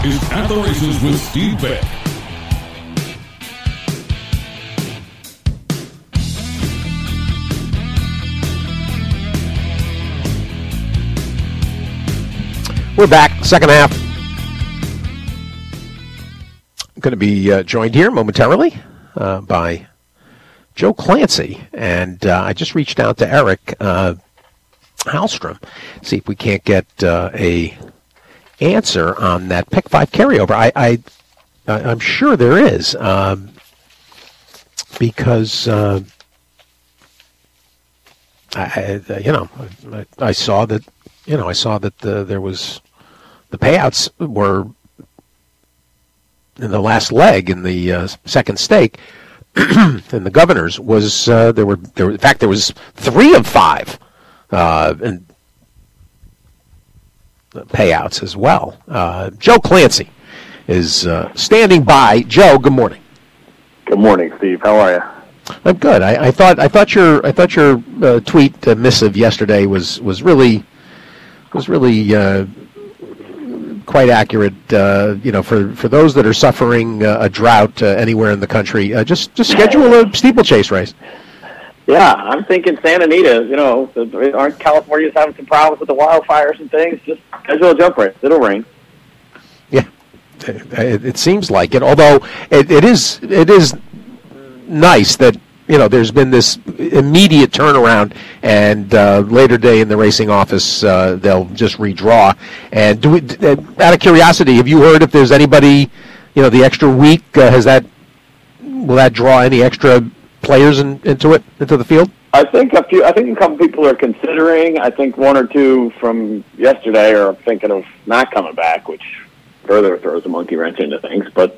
is At the Races with Steve Beck. We're back, second half. I'm going to be joined here momentarily by Joe Clancy, and I just reached out to Eric Hallstrom, see if we can't get a answer on that Pick 5 carryover. I'm sure there is, because I saw that there was the payouts were in the last leg in the second stake, and the Governors was there were in fact there was 3 of 5 and payouts as well. Joe Clancy is standing by. Joe, good morning. Good morning, Steve. How are you? I'm good. I thought your tweet missive yesterday was really quite accurate. For those that are suffering a drought anywhere in the country, just schedule a steeplechase race. Yeah, I'm thinking Santa Anita. Aren't Californians having some problems with the wildfires and things? Just schedule a jump race. It'll rain. Yeah, it seems like it. Although it is nice that there's been this immediate turnaround, and later day in the racing office they'll just redraw. And out of curiosity, have you heard if there's anybody, the extra week will that draw any extra players into the field? I think a couple people are considering. I think 1 or 2 from yesterday are thinking of not coming back, which further throws a monkey wrench into things. But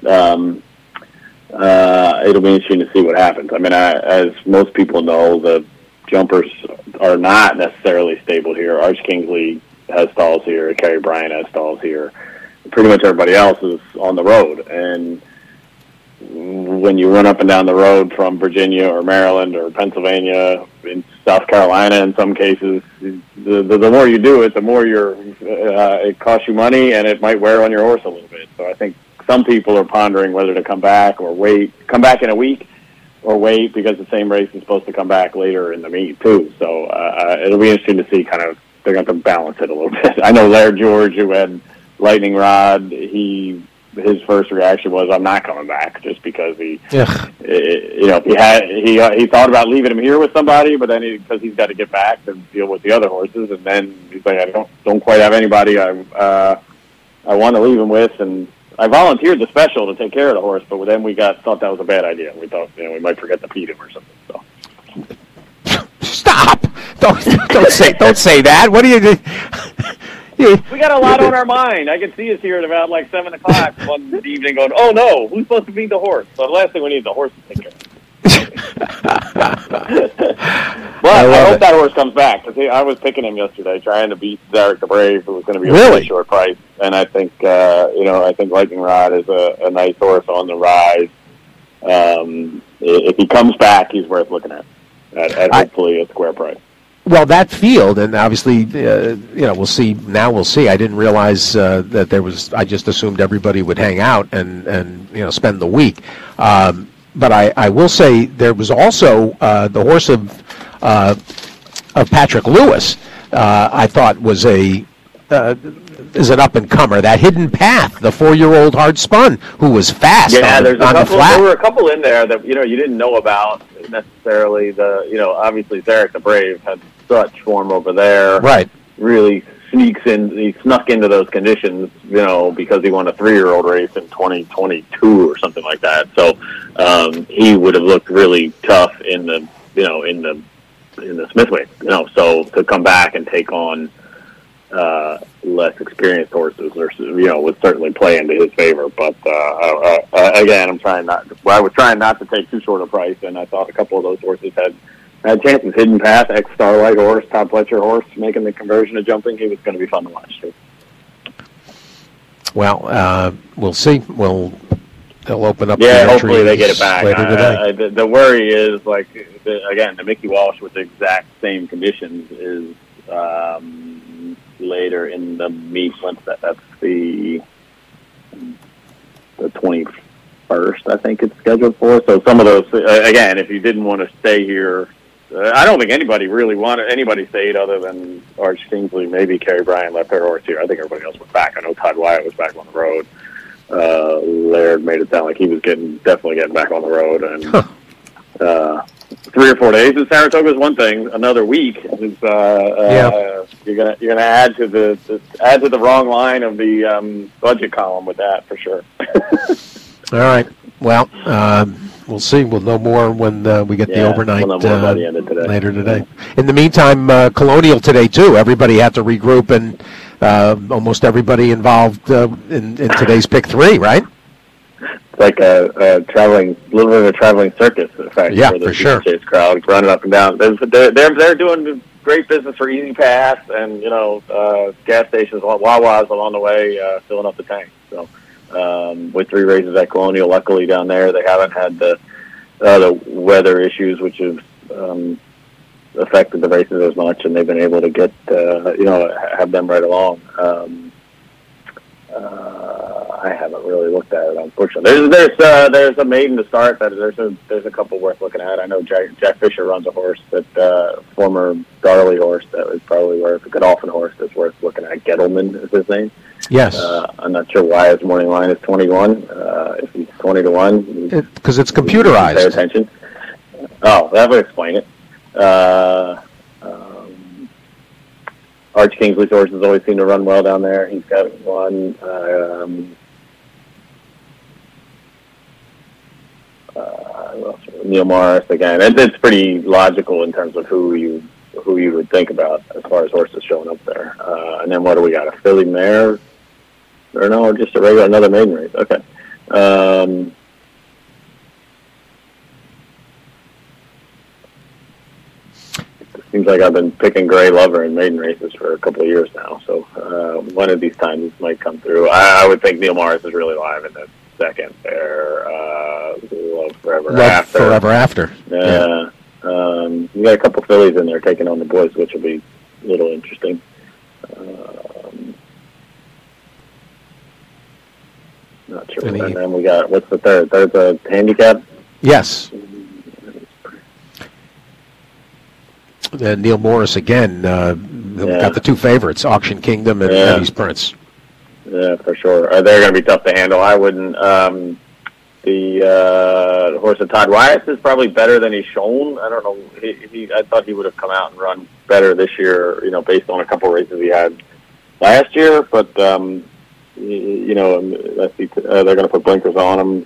it'll be interesting to see what happens. I mean, as most people know, the jumpers are not necessarily stable here. Arch Kingsley has stalls here. Kerry Bryant has stalls here. Pretty much everybody else is on the road. And when you run up and down the road from Virginia or Maryland or Pennsylvania, in South Carolina in some cases, the more you do it, the more it costs you money, and it might wear on your horse a little bit. So I think some people are pondering whether to come back in a week, or wait because the same race is supposed to come back later in the meet too. So it'll be interesting to see. They're going to balance it a little bit. I know Laird George, who had Lightning Rod, his first reaction was, "I'm not coming back," just because he thought about leaving him here with somebody, but then because he's got to get back to deal with the other horses, and then he's like, "I don't quite have anybody I want to leave him with," and I volunteered the special to take care of the horse, but then we thought that was a bad idea. We thought we might forget to feed him or something. So stop! Don't say that. What do you do? We got a lot on our mind. I can see us here at about 7 o'clock one evening going, "Oh no, who's supposed to feed the horse?" So the last thing we need is the horse to take care of. But I hope that horse comes back, because I was picking him yesterday, trying to beat Zarek the Brave, who was going to be a really short price. And I think Lightning Rod is a nice horse on the rise. If he comes back, he's worth looking at hopefully a square price. Well, that field, and obviously, we'll see. Now we'll see. I didn't realize that there was. I just assumed everybody would hang out and spend the week. But I will say there was also the horse of Patrick Lewis. I thought was is an up and comer. That Hidden Path, the 4-year-old hard spun, who was fast. Yeah, on the flat. There were a couple in there that you didn't know about necessarily. Obviously Zarek the Brave had such form over there. Right. Really he snuck into those conditions, because he won a 3-year-old race in 2022 or something like that. So he would have looked really tough in the Smithway. So to come back and take on less experienced horses, would certainly play into his favor. But again, I was trying not to take too short a price, and I thought a couple of those horses had chances. Hidden Path, ex-Starlight horse, Todd Pletcher horse, making the conversion to jumping. He was going to be fun to watch too. Well, we'll see. They'll open up. Yeah, hopefully they get it back. Later today. The worry is the Mickey Walsh with the exact same conditions is later in the meet. That's the the 21st, I think it's scheduled for. So some of those, again, if you didn't want to stay here, I don't think anybody really wanted anybody stayed other than Arch Kingsley. Maybe Kerry Bryant left her horse here. I think everybody else was back. I know Todd Wyatt was back on the road. Laird made it sound like he was definitely getting back on the road. And 3 or 4 days in Saratoga is one thing. Another week is you're gonna add to the wrong line of the budget column with that for sure. All right. Well, we'll see. We'll know more when we get the overnight we'll know more by the end of today. Later today. In the meantime, Colonial today too. Everybody had to regroup, and almost everybody involved in today's pick 3, right? It's like a traveling circus effect. Yeah, for the for sure. Chase crowd running up and down. They're doing great business for Easy Pass, and gas stations, Wawa's along the way, filling up the tank. So. With 3 races at Colonial, luckily down there they haven't had the weather issues which have affected the races as much, and they've been able to get have them right along. I haven't really looked at it, unfortunately. There's a maiden to start. There's a couple worth looking at. I know Jack Fisher runs a horse that former Darley horse that was probably worth a Godolphin horse that's worth looking at. Gettleman is his name. Yes. I'm not sure why his morning line is 21. If he's 20-1, because it's computerized. Pay attention. Oh, that would explain it. Arch Kingsley's horses always seem to run well down there. He's got one. Neil Morris again. It's pretty logical in terms of who you would think about as far as horses showing up there. And then what do we got? A filly mare? Or no, just another maiden race. Okay. It seems like I've been picking Gray Lover in maiden races for a couple of years now. So one of these times might come through. I would think Neil Morris is really live in the second there. Love Forever After. Yeah. You got a couple fillies in there taking on the boys, which will be a little interesting. Not sure. And then we got, what's the third? Third's a handicap? Yes. And Neil Morris again. Got the 2 favorites, Auction Kingdom and Eddie's Prince. Yeah, for sure. They're going to be tough to handle. I wouldn't. The horse of Todd Wyatt is probably better than he's shown. I don't know. I thought he would have come out and run better this year, based on a couple of races he had last year. But, they're going to put blinkers on him.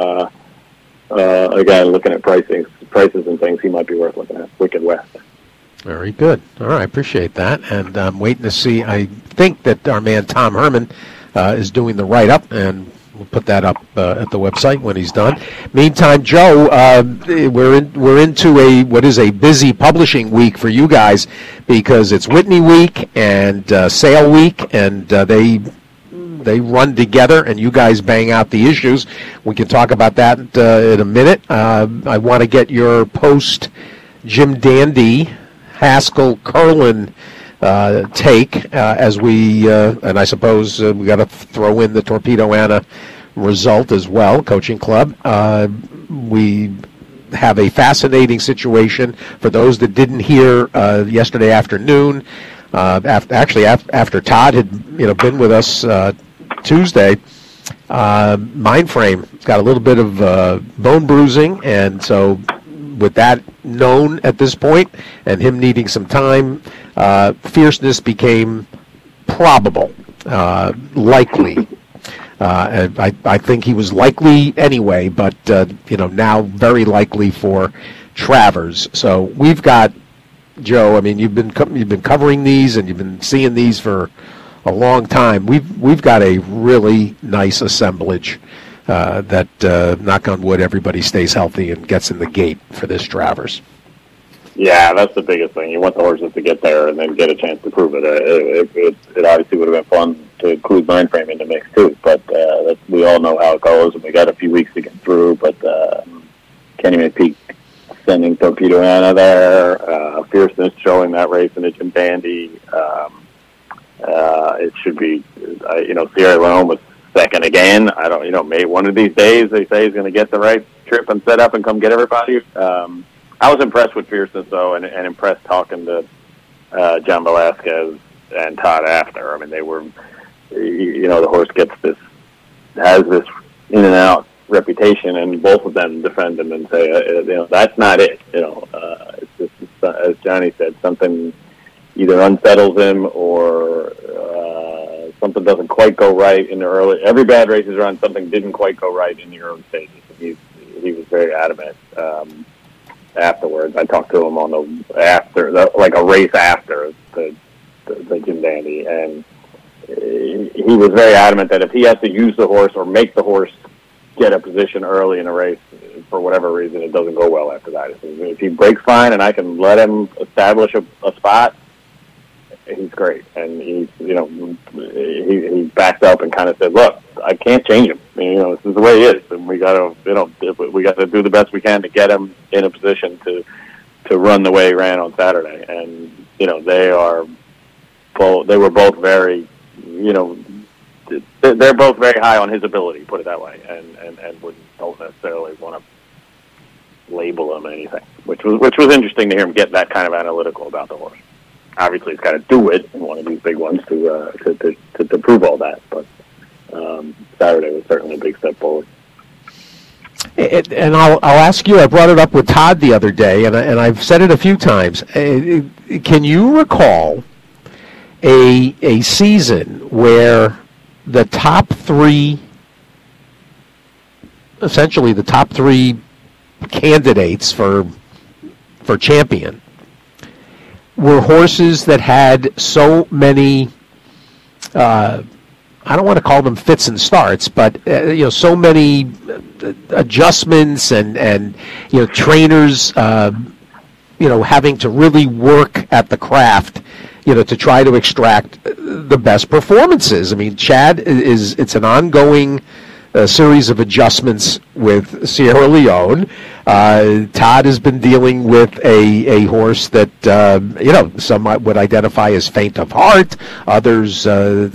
Again, looking at prices and things, he might be worth looking at. Wicked West. Very good. All right, appreciate that. And I'm waiting to see. I think that our man Tom Herman is doing the write-up, and we'll put that up at the website when he's done. Meantime, Joe, we're into a busy publishing week for you guys because it's Whitney week and sale week, and they run together, and you guys bang out the issues. We can talk about that in a minute. I want to get your post Jim Dandy, Haskell, Curlin take as we, and I suppose we got to throw in the Torpedo Anna result as well, coaching club. We have a fascinating situation for those that didn't hear yesterday afternoon. After Todd had been with us Tuesday, Mindframe got a little bit of bone bruising, and so with that known at this point and him needing some time, fierceness became probable, likely. And I think he was likely anyway, but now very likely for Travers. So we've got, Joe. I mean, you've been covering these and you've been seeing these for a long time. We've got a really nice assemblage that, knock on wood, everybody stays healthy and gets in the gate for this Travers. Yeah, that's the biggest thing. You want the horses to get there and then get a chance to prove it. It obviously would have been fun to include Mindframe in the mix too, but we all know how it goes, and we got a few weeks to get through. But Kenny McPeak sending Torpedo Anna there, fierceness showing that race in the Jim Dandy. It should be, Sierra Leone was second again. I don't, maybe one of these days they say he's going to get the right trip and set up and come get everybody. I was impressed with fierceness, though, and impressed talking to John Velasquez and Todd after. I mean, they were, the horse has this in and out reputation, and both of them defend him and say, that's not it. It's just, as Johnny said, something either unsettles him or something doesn't quite go right in the early. Every bad race he's run, something didn't quite go right in the early stages. He was very adamant. Afterwards, I talked to him on like a race after the Jim Dandy, and he was very adamant that if he has to use the horse or make the horse get a position early in a race, for whatever reason, it doesn't go well after that. If he breaks fine and I can let him establish a spot, he's great. And he backed up and kind of said, "Look, I can't change him. This is the way he is, and we got to do the best we can to get him in a position to run the way he ran on Saturday." And they were both very, they're both very high on his ability, put it that way, and don't necessarily want to label him anything, which was interesting to hear him get that kind of analytical about the horse. Obviously, he's got to do it in one of these big ones to prove all that, but Saturday was certainly a big step forward. And I'll ask you, I brought it up with Todd the other day, and I've said it a few times. Can you recall a season where the top three candidates for champion were horses that had so many, I don't want to call them fits and starts, but so many adjustments and trainers having to really work at the craft to try to extract the best performances. I mean, Chad it's an ongoing series of adjustments with Sierra Leone. Todd has been dealing with a horse that some would identify as faint of heart. Others, a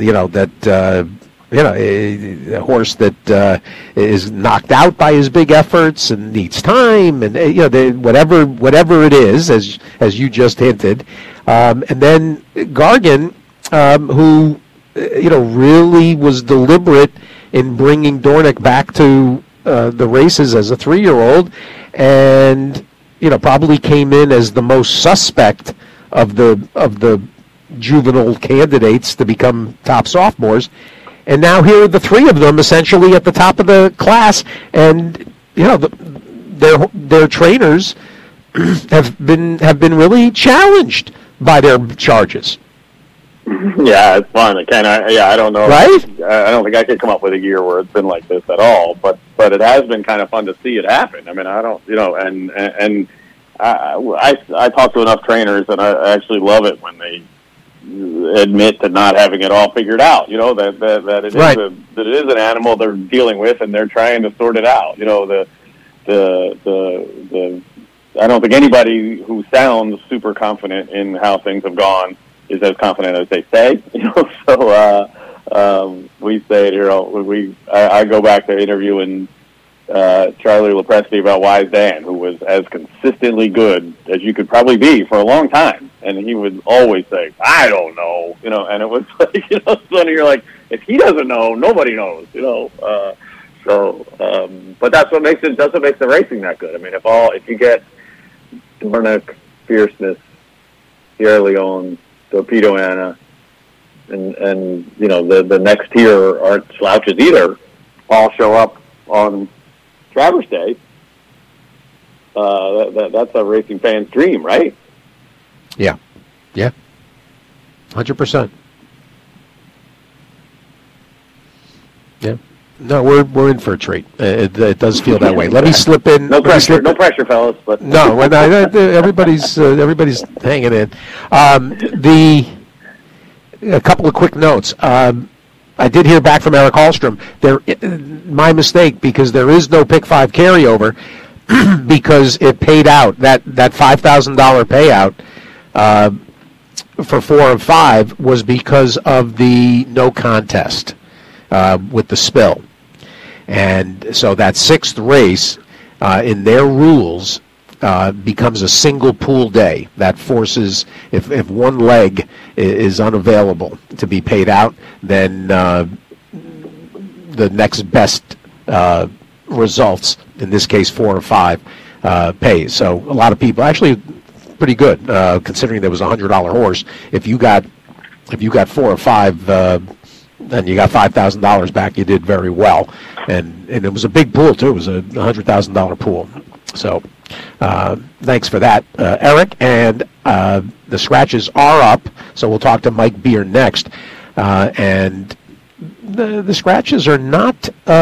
horse that is knocked out by his big efforts and needs time, and whatever it is, as you just hinted. And then Gargan, who really was deliberate in bringing Dornick back to the races as a 3-year-old, and probably came in as the most suspect of the juvenile candidates to become top sophomores. And now here are the three of them essentially at the top of the class, and their trainers have been really challenged by their charges. Yeah, it's fun. I don't know. Right? I don't think I could come up with a year where it's been like this at all. But it has been kind of fun to see it happen. I mean, I don't, and I talk to enough trainers, and I actually love it when they admit to not having it all figured out. That it right. That it is an animal they're dealing with, and they're trying to sort it out. I don't think anybody who sounds super confident in how things have gone is as confident as they say. So we say it here. I go back to interviewing Charlie Lopresti about Wise Dan, who was as consistently good as you could probably be for a long time, and he would always say, "I don't know," and it was like, so you're like, if he doesn't know, nobody knows, but that's what makes the racing that good. I mean, if you get Dornick, Fierceness, Sierra Leone, Torpedo Anna, and the next tier aren't slouches either, all show up on Travers Day. That's a racing fan's dream, right? Yeah, 100%. Yeah. No, we're in for a treat. It does feel that way. Let me slip in. No pressure, fellas. But no, everybody's hanging in. A couple of quick notes. I did hear back from Eric Hallstrom. My mistake, because there is no pick 5 carryover because it paid out that $5,000 payout for 4 of 5 was because of the no contest. with the spill. And so that sixth race, in their rules, becomes a single pool day. That forces, if one leg is unavailable to be paid out, then the next best results, in this case 4 or 5, pays. So a lot of people, actually pretty good, considering there was a $100 horse. If you got 4 or 5, and you got $5,000 back, you did very well. And it was a big pool too. It was a $100,000 pool. So thanks for that, Eric. And the scratches are up. So we'll talk to Mike Beer next. And the scratches are not.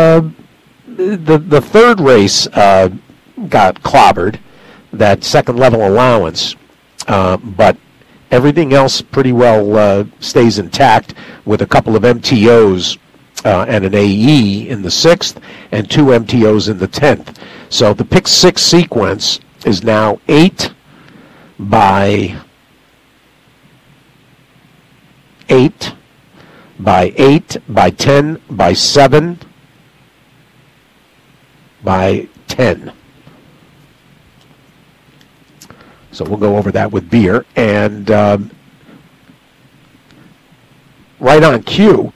The third race got clobbered, that second level allowance, but everything else pretty well stays intact, with a couple of MTOs and an AE in the 6th and 2 MTOs in the 10th. So the pick 6 sequence is now 8 by 8 by 8 by 10 by 7 by 10. So we'll go over that with Beer. And right on cue,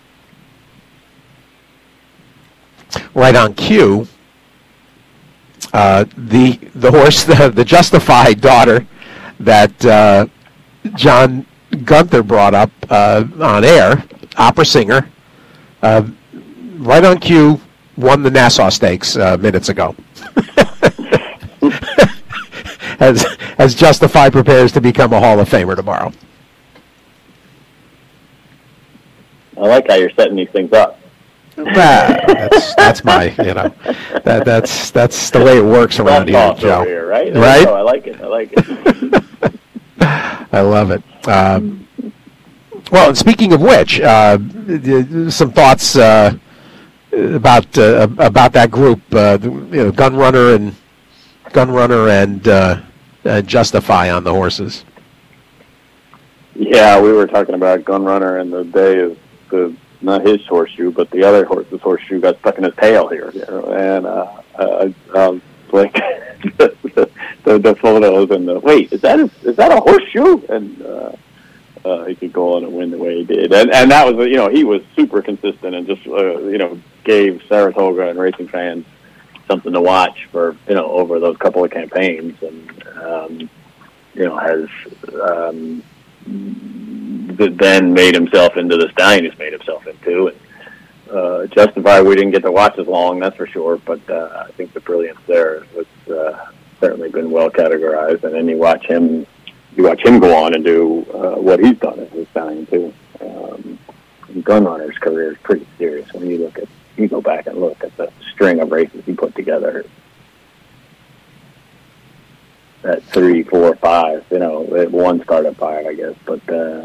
the horse, the Justified daughter that John Gunther brought up on air, opera singer, right on cue, won the Nassau Stakes minutes ago. As Justified prepares to become a Hall of Famer tomorrow. I like how you're setting these things up. That's my, that's the way it works around here, Joe. Here, right? Right? I like it. I love it. Well, and speaking of which, some thoughts about that group, Gunrunner and Justify on the horses. Yeah, we were talking about Gunrunner, and the day is not his horseshoe, but the other horse's horseshoe got stuck in his tail here. And like the photos and wait, is that a horseshoe? And he could go on and win the way he did, and that was he was super consistent and just gave Saratoga and racing fans something to watch for over those couple of campaigns, and has then made himself into the stallion he's made himself into. And Justify, we didn't get to watch as long, that's for sure, but I think the brilliance there was certainly been well categorized. And then you watch him go on and do what he's done as a stallion too. Gunrunner's career is pretty serious when you go back and look at the string of races he put together. At 3, 4, 5, one startup 5, I guess, but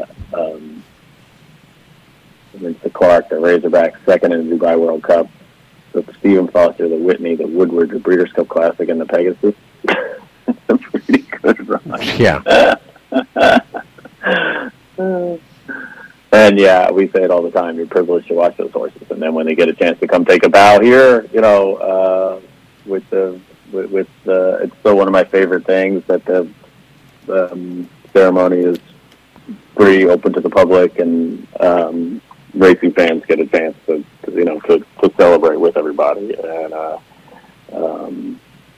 against the Clark, the Razorback, second in the Dubai World Cup, the Stephen Foster, the Whitney, the Woodward, the Breeders' Cup Classic, and the Pegasus. A pretty good run. Yeah. And yeah, we say it all the time. You're privileged to watch those horses, and then when they get a chance to come take a bow here, it's still one of my favorite things that the ceremony is free, open to the public, and racing fans get a chance to celebrate with everybody. And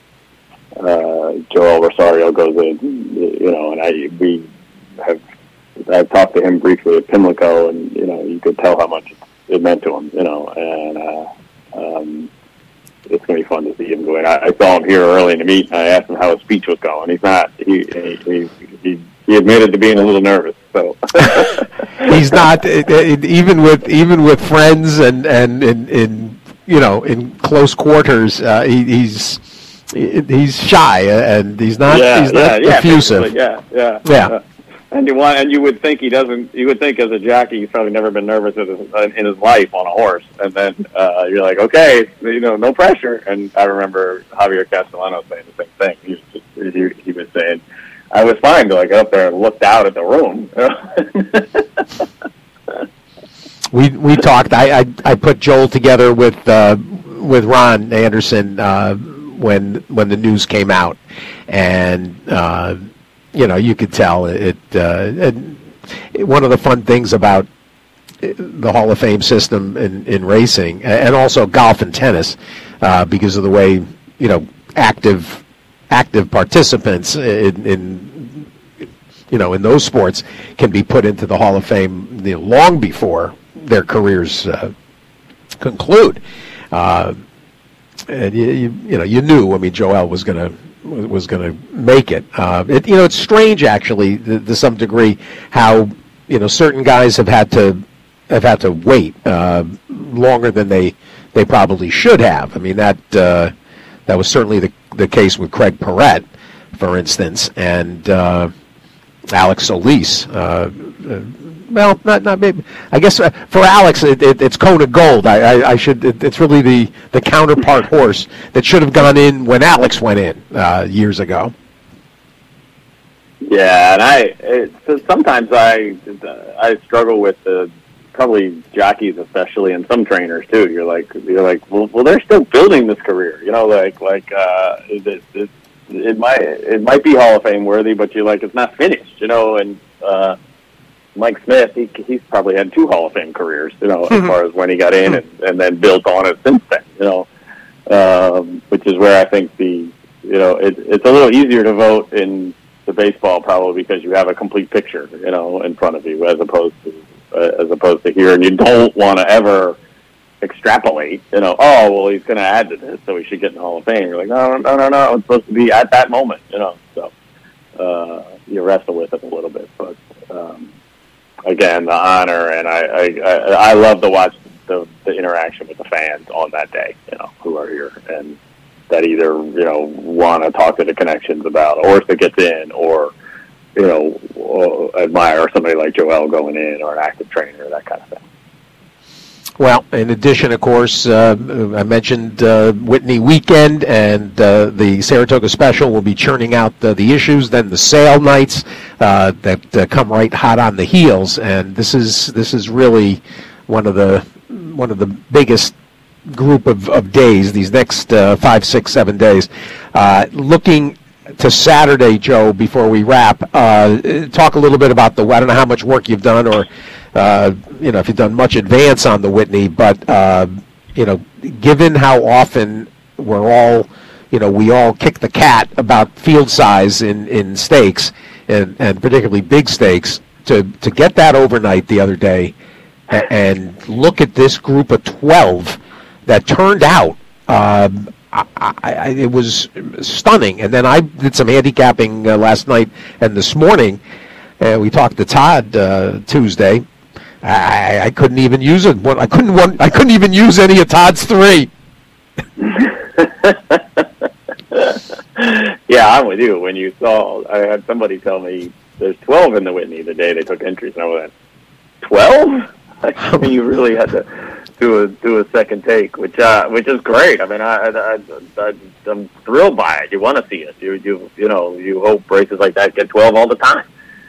Joel Rosario goes in, and I've talked to him briefly at Pimlico, and you could tell how much it meant to him, and it's going to be fun to see him go in. I saw him here early in the meet, and I asked him how his speech was going. He's not. He admitted to being a little nervous. So he's not even with friends and in close quarters. He's shy and he's not effusive. Yeah. And you would think he doesn't. You would think as a jockey, he's probably never been nervous in his life on a horse. And then you're like, okay, no pressure. And I remember Javier Castellano saying the same thing. He was saying, I was fine till I got up there and looked out at the room. we talked. I put Joel together with Ron Anderson when the news came out, and you could tell it. One of the fun things about the Hall of Fame system in racing, and also golf and tennis, because of the way active participants in those sports can be put into the Hall of Fame long before their careers conclude. And you knew. I mean, Joel was gonna make it. It's strange actually to some degree how certain guys have had to wait longer than they probably should have. I mean that was certainly the case with Craig Perret, for instance, and Alex Solis. Well, not maybe. I guess for Alex, it's Kona Gold. I should. It's really the counterpart horse that should have gone in when Alex went in years ago. Yeah, and sometimes I struggle with probably jockeys especially, and some trainers too. You're like, well, they're still building this career. It might be Hall of Fame worthy, but you're like, it's not finished. And Mike Smith, he's probably had 2 Hall of Fame careers, as far as when he got in and then built on it since then, which is where I think it's a little easier to vote in the baseball probably because you have a complete picture, in front of you as opposed to here, and you don't want to ever extrapolate, oh, well, he's going to add to this, so he should get in the Hall of Fame. You're like, no, it's supposed to be at that moment, so you wrestle with it a little bit, but again, the honor, and I love to watch the interaction with the fans on that day, who are here, and that either, want to talk to the connections about a horse that gets in, or, admire somebody like Joel going in, or an active trainer, that kind of thing. Well, in addition, of course, I mentioned Whitney weekend, and the Saratoga Special will be churning out the issues. Then the sale nights that come right hot on the heels, and this is really one of the biggest group of days. These next 5, 6, 7 days. Looking to Saturday, Joe, before we wrap, talk a little bit about I don't know how much work you've done, or if you've done much advance on the Whitney, but given how often we all kick the cat about field size in stakes, and particularly big stakes, to get that overnight the other day, and look at this group of 12 that turned out. It was stunning. And then I did some handicapping last night and this morning. We talked to Todd Tuesday. I couldn't even use it. I couldn't even use any of Todd's 3. Yeah, I'm with you. When you saw, I had somebody tell me there's 12 in the Whitney the day they took entries, and I went, 12? I mean, you really had to do a second take, which is great. I mean, I'm thrilled by it. You want to see it. You hope races like that get 12 all the time.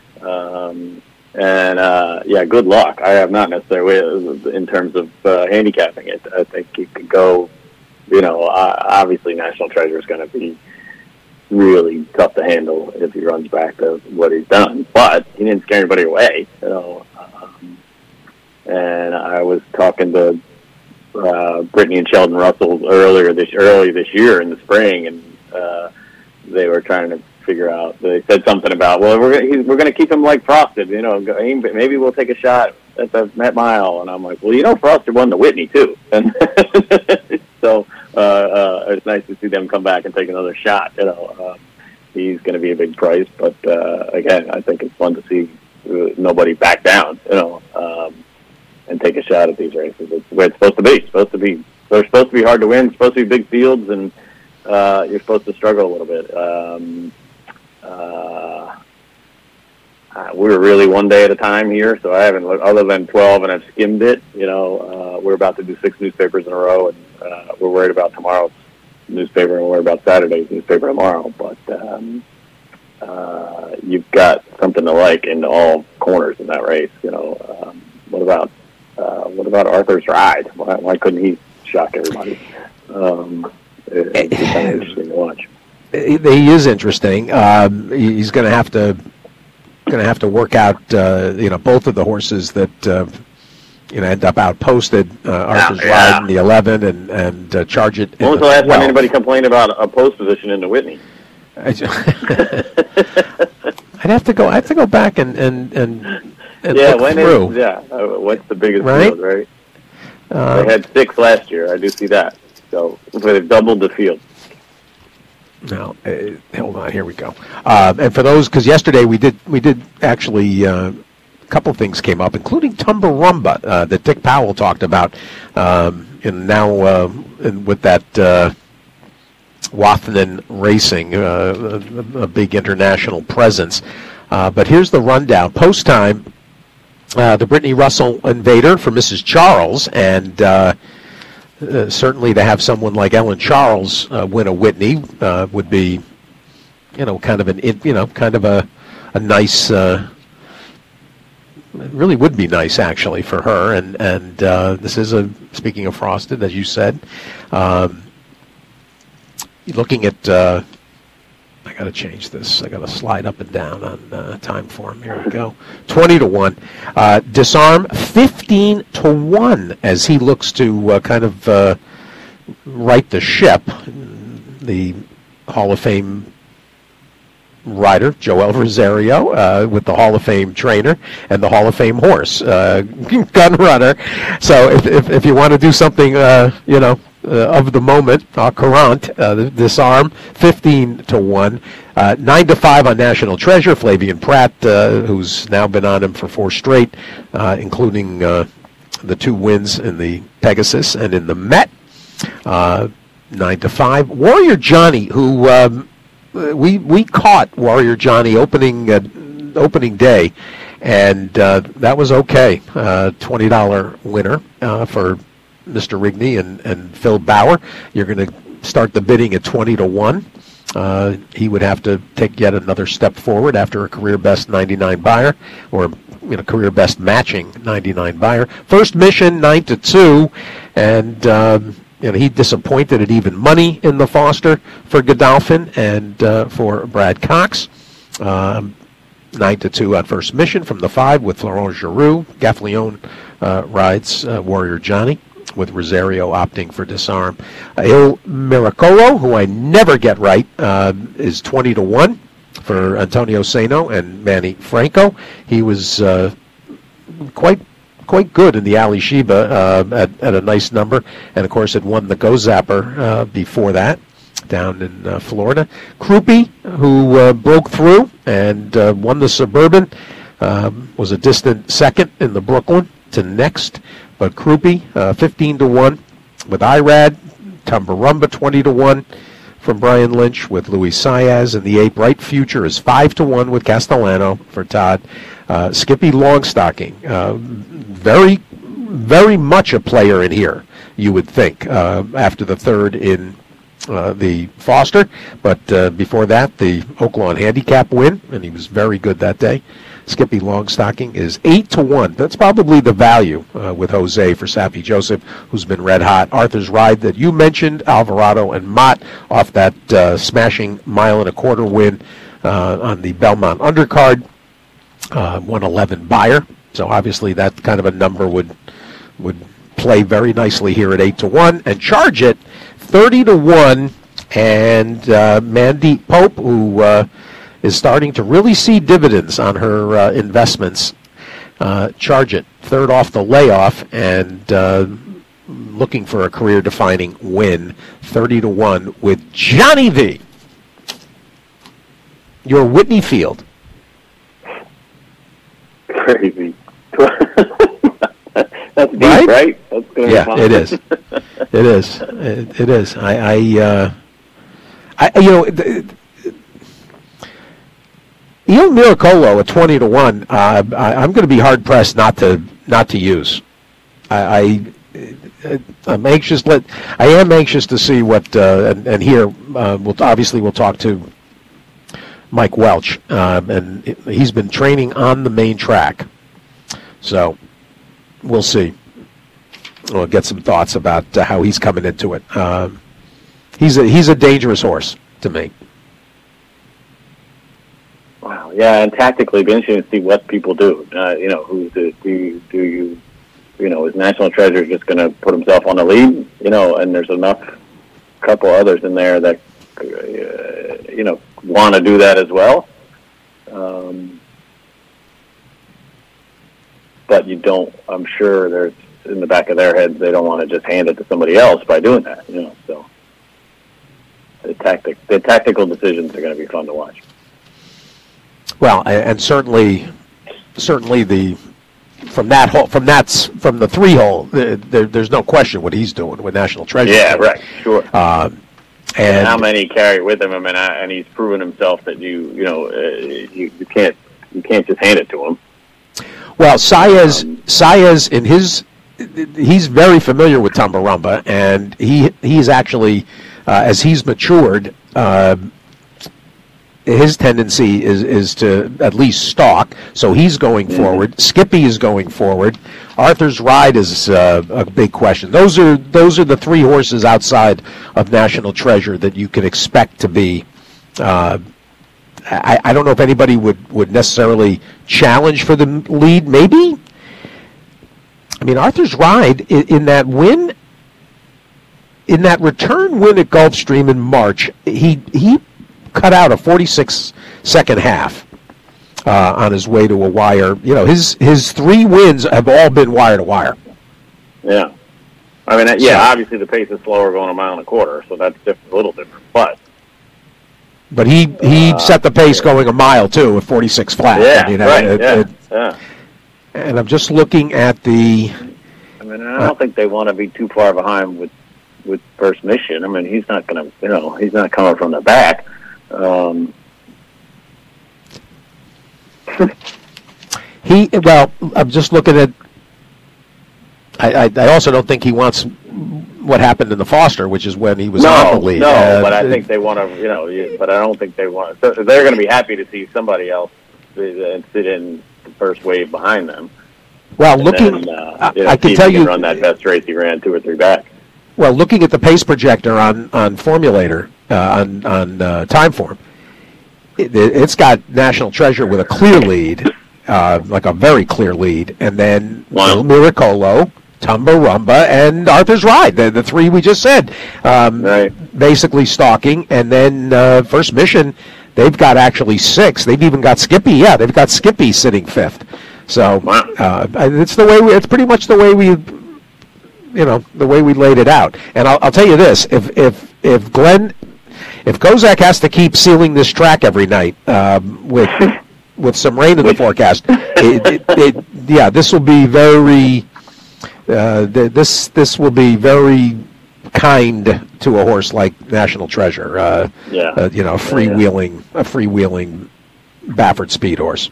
Good luck. I have not necessarily in terms of handicapping it. I think you could go. Obviously, National Treasure is going to be really tough to handle if he runs back to what he's done. But he didn't scare anybody away. And I was talking to Brittany and Sheldon Russell early this year in the spring, and they were trying to figure out. They said something about, well, we're going to keep him like Frosted. Maybe we'll take a shot at the Met Mile. And I'm like, well, Frosted won the Whitney too, and so it's nice to see them come back and take another shot. He's going to be a big price, but again, I think it's fun to see nobody back down. And take a shot at these races. It's where it's supposed to be. They're supposed to be hard to win. It's supposed to be big fields, and you're supposed to struggle a little bit. We're really one day at a time here, so I haven't looked, other than 12, and I've skimmed it. We're about to do 6 newspapers in a row, and we're worried about tomorrow's newspaper, and we're worried about Saturday's newspaper tomorrow. But you've about Arthur's Ride? Why couldn't he shock everybody? It's kind of interesting to watch. He is interesting. He's going to have to work out, both of the horses that end up outposted. Arthur's Ride in the 11 and Charge It. When was the last time anybody complained about a post position in the Whitney? I'd have to go back and look through. What's the biggest field, right? They had 6 last year. I do see that. So they've doubled the field. Now, hold on. Here we go. And for those, because yesterday we did actually a couple things came up, including Tumbarumba that Dick Powell talked about, and now with that Wathenen Racing, a big international presence. But here's the rundown. Post time, the Brittany Russell Invader for Mrs. Charles, and certainly to have someone like Ellen Charles win a Whitney would be, kind of a nice. It really would be nice, actually, for her. And this is speaking of Frosted, as you said. Looking at, I got to change this. I got to slide up and down on time form. Here we go. 20-1. Disarm 15-1 as he looks to kind of right the ship. The Hall of Fame rider, Joel Rosario, with the Hall of Fame trainer and the Hall of Fame horse, gun runner. So if you want to do something, of the moment, Courant, Disarm, 15-1, 9-5 on National Treasure. Flavian Pratt, who's now been on him for 4 straight, including the 2 wins in the Pegasus and in the Met. 9-5. Warrior Johnny, who we caught Warrior Johnny opening day, and that was okay. $20 winner for Mr. Rigney and Phil Bauer. You're going to start the bidding at 20-1. He would have to take yet another step forward after a career best 99 buyer, or career best matching 99 buyer. First mission 9-2, and he disappointed at even money in the Foster for Godolphin and for Brad Cox. 9-2 on first mission from the 5 with Florent Giroux. Gaffalione rides Warrior Johnny, with Rosario opting for Disarm. Il Miracolo, who I never get right, is 20-1 for Antonio Seno and Manny Franco. He was quite good in the Ali Sheba at a nice number, and of course had won the Go Zapper before that down in Florida. Krupe, who broke through and won the Suburban, was a distant second in the Brooklyn to next. But Krupe, 15-1 with Irad. Tumbarumba, 20-1 from Brian Lynch with Luis Saez. And the 8 Bright Future is 5-1 with Castellano for Todd. Skippy Longstocking, very, very much a player in here, you would think, after the 3rd in the Foster. But before that, the Oaklawn Handicap win, and he was very good that day. Skippy Longstocking is 8-1. That's probably the value with Jose for Sappy Joseph, who's been red hot. Arthur's Ride that you mentioned, Alvarado and Mott off that smashing 1.25 win on the Belmont undercard. 111 buyer. So obviously that kind of a number would play very nicely here at 8-1. And Charge It, 30-1. And Mandeep Pope, who is starting to really see dividends on her investments. Charge It, 3rd off the layoff, and looking for a career-defining win, 30-1 with Johnny V. Your Whitney Field. Crazy. That's deep, right? That's gonna be fun. It is. It is. It is. Il Miracolo at 20-1. I'm going to be hard pressed not to use. I'm anxious. I am anxious to see what. And here, we'll talk to Mike Welch, and he's been training on the main track. So we'll see. we'll get some thoughts about how he's coming into it. He's a dangerous horse to me. Wow, yeah, and tactically, it'd be interesting to see what people do. Do you is National Treasure just going to put himself on the lead? And there's couple others in there that want to do that as well. But you don't. I'm sure there's in the back of their heads they don't want to just hand it to somebody else by doing that. So the tactical decisions are going to be fun to watch. Well, and certainly from the 3 hole, there's no question what he's doing with National Treasure. Yeah, right, sure. And how many carry with him? And he's proven himself that you can't just hand it to him. Well, Saez he's very familiar with Tumbarumba, and he's actually as he's matured. His tendency is to at least stalk, so he's going forward. Skippy is going forward. Arthur's Ride is a big question. Those are the 3 horses outside of National Treasure that you can expect to be. I don't know if anybody would necessarily challenge for the lead. Maybe. I mean, Arthur's Ride in that win, in that return win at Gulfstream in March, he cut out a 46-second half on his way to a wire. His 3 wins have all been wire to wire. Yeah, I mean, obviously the pace is slower going a mile and a quarter, so that's a little different. But he set the pace going a mile too at 46 flat. Yeah, right. And I'm just looking at the. I mean, I don't think they want to be too far behind with First Mission. I mean, he's not going to, he's not coming from the back. I'm just looking at. I also don't think he wants what happened in the Foster, which is when he was on the lead. No, but I think they want to, but I don't think they want. So they're going to be happy to see somebody else sit in the first wave behind them. Well, I can tell you, run that best race he ran 2 or 3 back. Well, looking at the pace projector on Formulator on Timeform, it's got National Treasure with a clear lead, like a very clear lead, and then Miracolo, Tumbarumba, and Arthur's Ride, the 3 we just said, basically stalking, and then First Mission, they've got actually 6. They've even got Skippy. Yeah, they've got Skippy sitting 5th. So it's pretty much the way we laid it out. And I'll tell you this: if Kozak has to keep sealing this track every night with some rain in the forecast, this will be very this will be very kind to a horse like National Treasure. A freewheeling Baffert speed horse.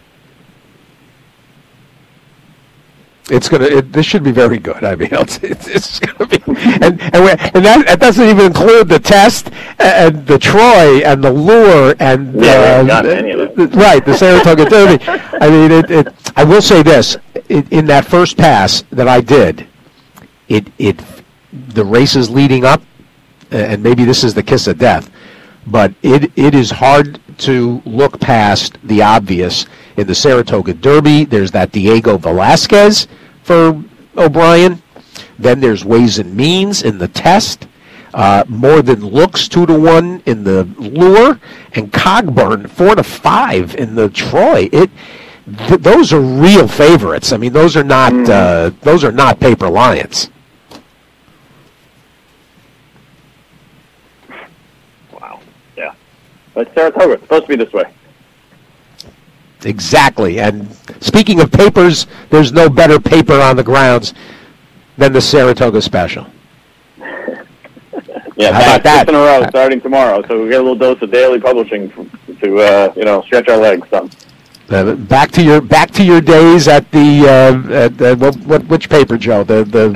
This should be very good. I mean, it's going to be, and that doesn't even include the test and the Troy and the Lure and the Saratoga Derby. I mean, I will say this: in that first pass that I did, the races leading up, and maybe this is the kiss of death, but it is hard to look past the obvious. In the Saratoga Derby, there's that Diego Velasquez for O'Brien. Then there's Ways and Means in the test. More Than Looks 2-1 in the Lure, and Cogburn 4-5 in the Troy. Those are real favorites. I mean, those are not paper lions. Wow. Yeah. But Saratoga, it's supposed to be this way. Exactly. And speaking of papers, there's no better paper on the grounds than the Saratoga Special. Yeah, how about that? 6 in a row starting tomorrow, so we get a little dose of daily publishing to stretch our legs some. Back to your days at the which paper, Joe? The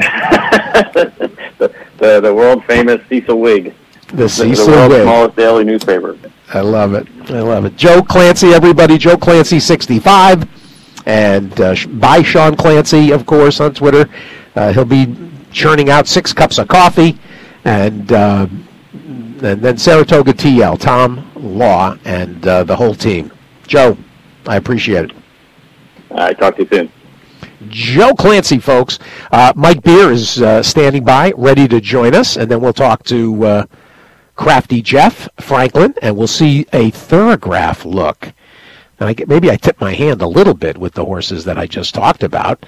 world famous Cecil Whig. The world's Whig. Smallest daily newspaper. I love it. Joe Clancy, everybody. Joe Clancy 65, and by Sean Clancy, of course, on Twitter. He'll be churning out 6 cups of coffee, and then Saratoga TL, Tom Law, and the whole team. Joe, I appreciate it. All right, talk to you soon. Joe Clancy, folks. Mike Beer is standing by, ready to join us, and then we'll talk to Crafty Jeff Franklin, and we'll see a Thorograph look. And maybe I tipped my hand a little bit with the horses that I just talked about.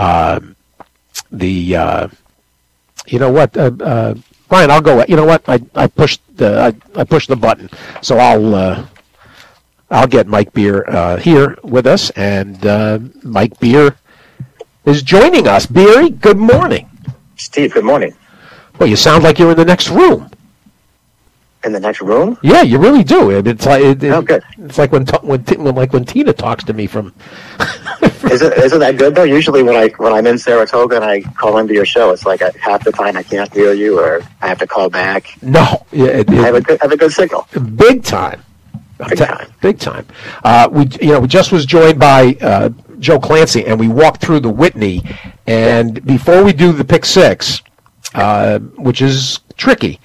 You know what, Brian? I'll go. You know what? I pushed the button, so I'll get Mike Beer here with us, and Mike Beer is joining us. Beery, good morning. Steve, good morning. Well, you sound like you're in the next room. In the next room? Yeah, you really do. It's like good. It's like when Tina talks to me from. Isn't that good though? Usually when I'm in Saratoga and I call into your show, it's like half the time I can't hear you, or I have to call back. No, I have a good signal. Big time. Big time. We just was joined by Joe Clancy, and we walked through the Whitney. And before we do the pick 6, which is tricky,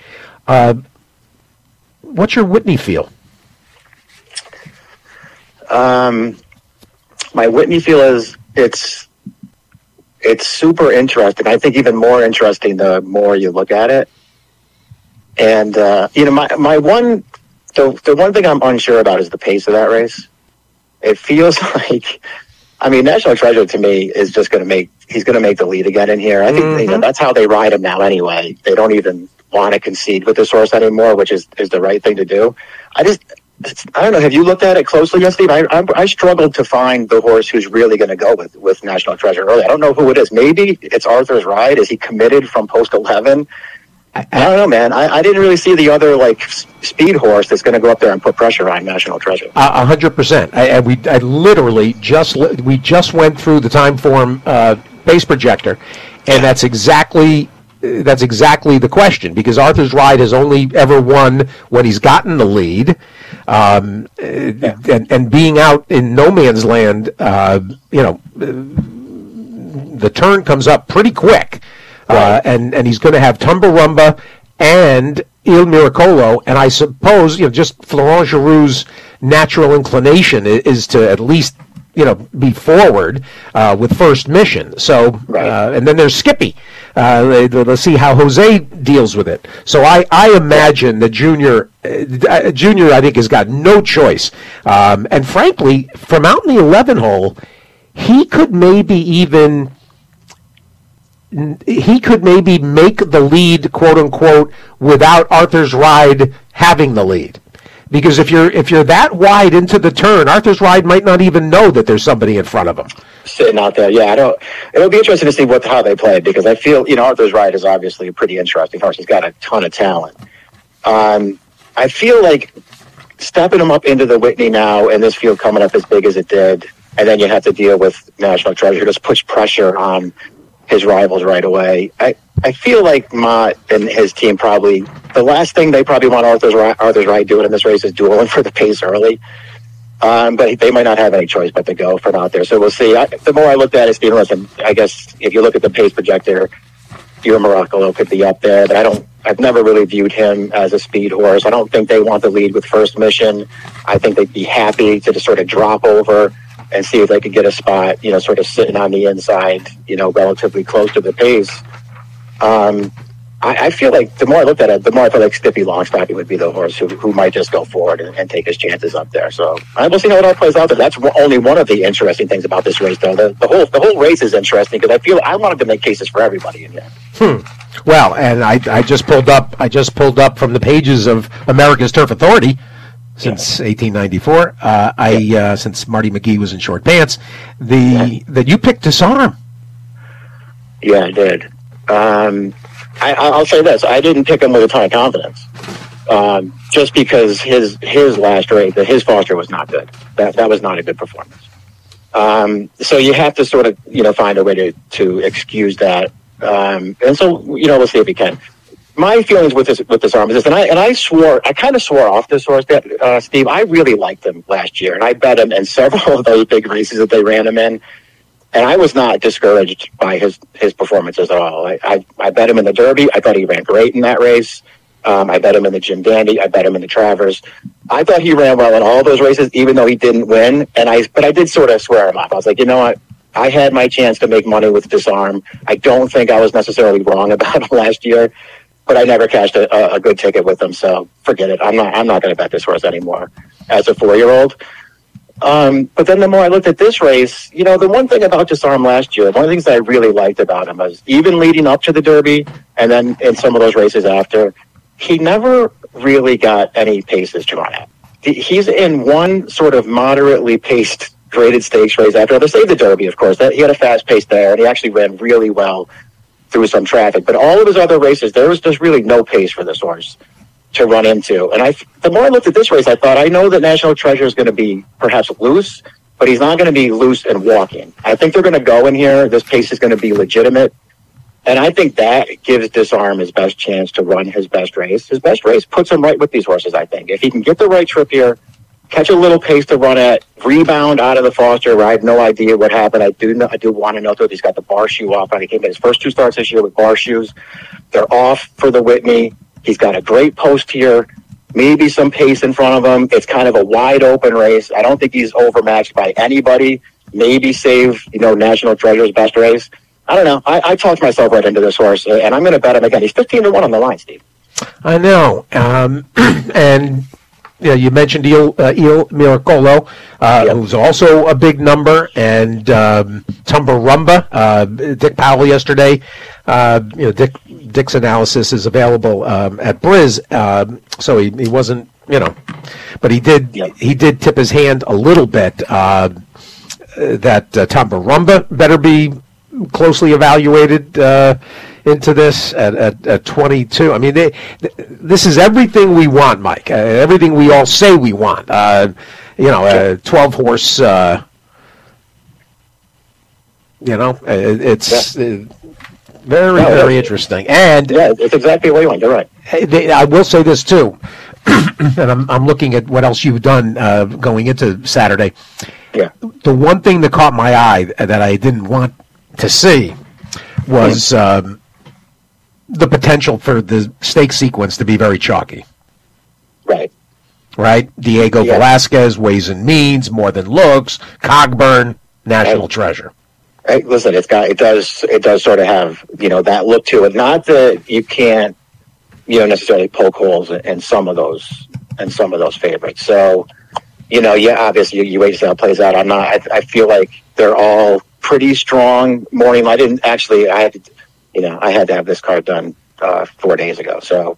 what's your Whitney feel? My Whitney feel is it's super interesting. I think even more interesting the more you look at it. And my one. The one thing I'm unsure about is the pace of that race. It feels like, National Treasure to me is just he's going to make the lead again in here. I think that's how they ride him now anyway. They don't even want to concede with this horse anymore, which is the right thing to do. I don't know. Have you looked at it closely yet, Steve? I struggled to find the horse who's really going to go with National Treasure early. I don't know who it is. Maybe it's Arthur's Ride. Is he committed from post 11? I don't know, man. I didn't really see the other speed horse that's going to go up there and put pressure on National Treasure. 100%. I literally just went through the time form pace projector, and that's exactly the question, because Arthur's Ride has only ever won when he's gotten the lead, and being out in no man's land, the turn comes up pretty quick. And he's going to have Tumbarumba and Il Miracolo, and I suppose just Florent Giroux's natural inclination is to at least be forward with First Mission. So and then there's Skippy. Let's see how Jose deals with it. So I imagine the Junior I think has got no choice, and frankly, from out in the 11 hole, he could maybe make the lead, quote unquote, without Arthur's Ride having the lead. Because if you're that wide into the turn, Arthur's Ride might not even know that there's somebody in front of him sitting out there. Yeah, it'll be interesting to see how they play, because I feel Arthur's Ride is obviously a pretty interesting horse. He's got a ton of talent. I feel like stepping him up into the Whitney now, and this field coming up as big as it did, and then you have to deal with National Treasure, just puts pressure on his rivals right away. I feel like Mott and his team probably, the last thing they probably want Arthur's Ride doing in this race is dueling for the pace early. But they might not have any choice but to go from out there. So we'll see. The more I looked at it, Stephen, listen, I guess if you look at the pace projector, Il Miracolo could be up there, but I've never really viewed him as a speed horse. I don't think they want the lead with First Mission. I think they'd be happy to just sort of drop over and see if they could get a spot, sort of sitting on the inside, relatively close to the pace. I feel like the more I looked at it, the more I feel like Stippy Longstoppy would be the horse who might just go forward and take his chances up there. So we'll see how it all plays out. That's only one of the interesting things about this race, though. The whole race is interesting because I wanted to make cases for everybody in here. Well, and I just pulled up from the pages of America's Turf Authority. Since 1894, since Marty McGee was in short pants, that you picked Disarm. Yeah, I did. I'll say this: I didn't pick him with a ton of confidence, just because his last race, his Foster was not good. That was not a good performance. So you have to sort of find a way to excuse that, and so we'll see if we can. My feelings with this arm is this, and I kind of swore off this horse, Steve. I really liked him last year, and I bet him in several of those big races that they ran him in. And I was not discouraged by his performances at all. I bet him in the Derby. I thought he ran great in that race. I bet him in the Jim Dandy. I bet him in the Travers. I thought he ran well in all those races, even though he didn't win. But I did sort of swear him off. I was like, you know what? I had my chance to make money with Disarm. I don't think I was necessarily wrong about him last year, but I never cashed a good ticket with him. So forget it. I'm not going to bet this horse anymore as a 4-year-old. But then the more I looked at this race, the one thing about Disarm last year, one of the things that I really liked about him was even leading up to the Derby and then in some of those races after, he never really got any paces to run at. He's in one sort of moderately paced graded stakes race after they saved the Derby, of course. He had a fast pace there, and he actually ran really well through some traffic. But all of his other races, there was just really no pace for this horse to run into. And the more I looked at this race, I thought, I know that National Treasure is going to be perhaps loose, but he's not going to be loose and walking. I think they're going to go in here. This pace is going to be legitimate. And I think that gives Disarm his best chance to run his best race. His best race puts him right with these horses, I think. If he can get the right trip here, catch a little pace to run at, rebound out of the Foster, where I have no idea what happened. I do want to know that he's got the bar shoe off. He came in his first 2 starts this year with bar shoes. They're off for the Whitney. He's got a great post here, maybe some pace in front of him. It's kind of a wide open race. I don't think he's overmatched by anybody. Maybe save, National Treasure's best race. I don't know. I talked myself right into this horse, and I'm going to bet him again. He's 15-1 on the line, Steve. I know. And you mentioned Il Miracolo, who's also a big number, and Tumbarumba, Dick Powell yesterday. Dick's analysis is available at Briz, so he wasn't, but he did tip his hand a little bit that Tumbarumba better be closely evaluated into this at 22. I mean, this is everything we want, Mike. Everything we all say we want. 12 horse. It's very interesting. And it's exactly what you want. You're right. I will say this too, and I'm looking at what else you've done going into Saturday. Yeah. The one thing that caught my eye that I didn't want to see was the potential for the stake sequence to be very chalky. Right? Diego Velasquez, Ways and Means, More Than Looks, Cogburn, National Treasure. Right. Listen, it does sort of have, that look to it. Not that you can't, necessarily poke holes in some of those favorites. So, obviously you wait to see how it plays out. I feel like they're all pretty strong morning. I had to have this card done 4 days ago. So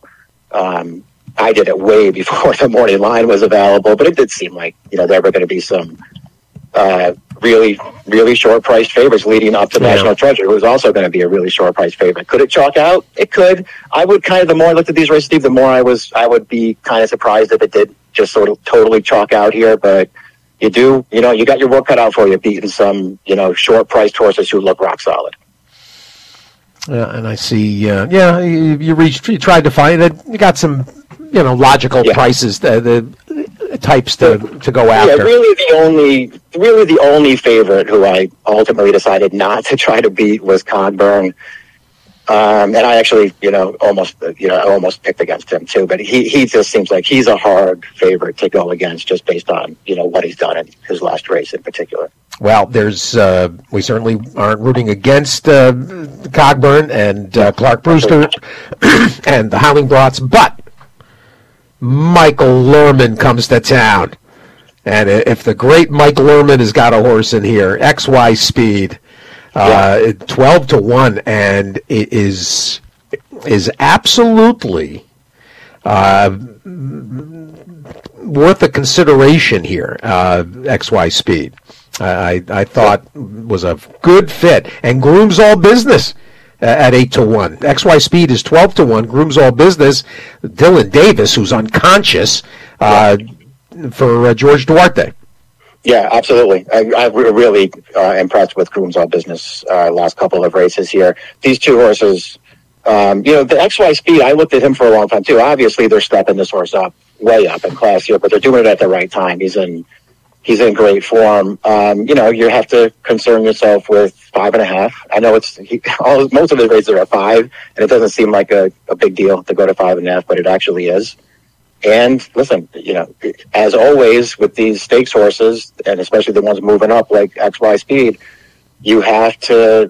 I did it way before the morning line was available, but it did seem like, there were going to be some really, really short priced favorites leading up to National Treasure, who was also going to be a really short priced favorite. Could it chalk out? It could. I would the more I looked at these races, Steve, the more I would be kind of surprised if it did just sort of totally chalk out here, but you got your work cut out for you, beating some, short-priced horses who look rock solid. Yeah, and I see. You tried to find it. You got some, logical prices, the types to go after. Yeah, really the only favorite who I ultimately decided not to try to beat was Cogburn. And I actually, almost picked against him too. But he just seems like he's a hard favorite to go against, just based on what he's done in his last race in particular. Well, we certainly aren't rooting against Cogburn and Clark Brewster and the Howling Brats, but Michael Lerman comes to town, and if the great Mike Lerman has got a horse in here, XY Speed. 12-1, and it is absolutely worth a consideration here. XY Speed, I thought was a good fit, and Grooms All Business at 8-1. XY Speed is 12-1. Grooms All Business, Dylan Davis, who's unconscious, for George Duarte. Yeah, absolutely. I'm really impressed with Grooms All Business last couple of races here. These two horses, the XY Speed, I looked at him for a long time too. Obviously, they're stepping this horse up, way up in class here, but they're doing it at the right time. He's in He's in great form. You have to concern yourself with 5.5. I know most of his races are at 5, and it doesn't seem like a big deal to go to 5.5, but it actually is. And listen, as always with these stakes horses, and especially the ones moving up like XY Speed, you have to,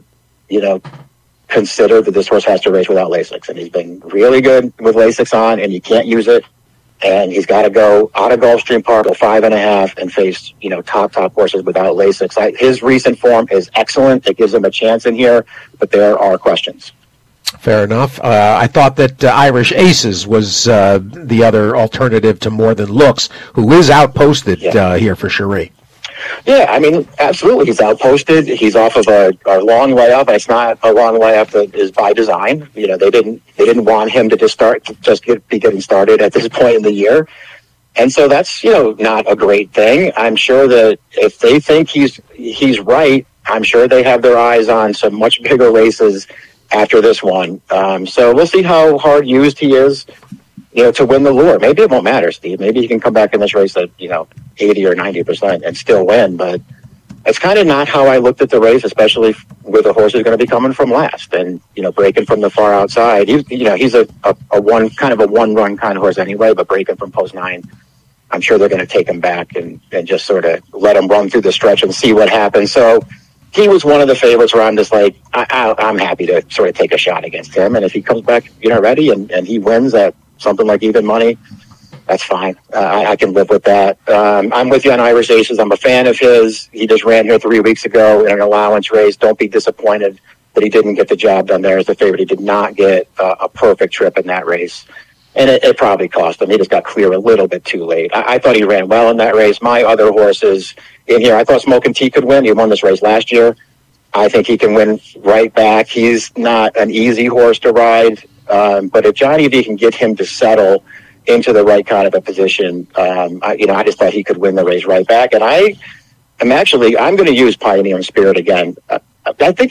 consider that this horse has to race without Lasix. And he's been really good with Lasix on, and you can't use it. And he's got to go out of Gulfstream Park, go 5.5, and face, top horses without Lasix. His recent form is excellent. It gives him a chance in here, but there are questions. Fair enough. I thought that Irish Aces was the other alternative to More Than Looks, who is outposted here for Cherie. Yeah, I mean, absolutely. He's outposted. He's off of a long layup. It's not a long layup that is by design. They didn't want him to be getting started at this point in the year. And so that's, not a great thing. I'm sure that if they think he's right, I'm sure they have their eyes on some much bigger races after this one. So we'll see how hard used he is, to win the Lure. Maybe it won't matter, Steve. Maybe he can come back in this race at, 80 or 90% and still win. But it's kind of not how I looked at the race, especially with a horse who's going to be coming from last and, breaking from the far outside. He's a one-run kind of horse anyway, but breaking from post 9, I'm sure they're going to take him back and just sort of let him run through the stretch and see what happens. So he was one of the favorites where I'm just like, I'm happy to sort of take a shot against him. And if he comes back, ready and he wins at something like even money, that's fine. I can live with that. I'm with you on Irish Aces. I'm a fan of his. He just ran here 3 weeks ago in an allowance race. Don't be disappointed that he didn't get the job done there as the favorite. He did not get a perfect trip in that race. And it probably cost him. He just got clear a little bit too late. I thought he ran well in that race. My other horses in here, I thought Smokin' Tea could win. He won this race last year. I think he can win right back. He's not an easy horse to ride. But if Johnny V can get him to settle into the right kind of a position, I just thought he could win the race right back. And I'm going to use Pioneer and Spirit again. I think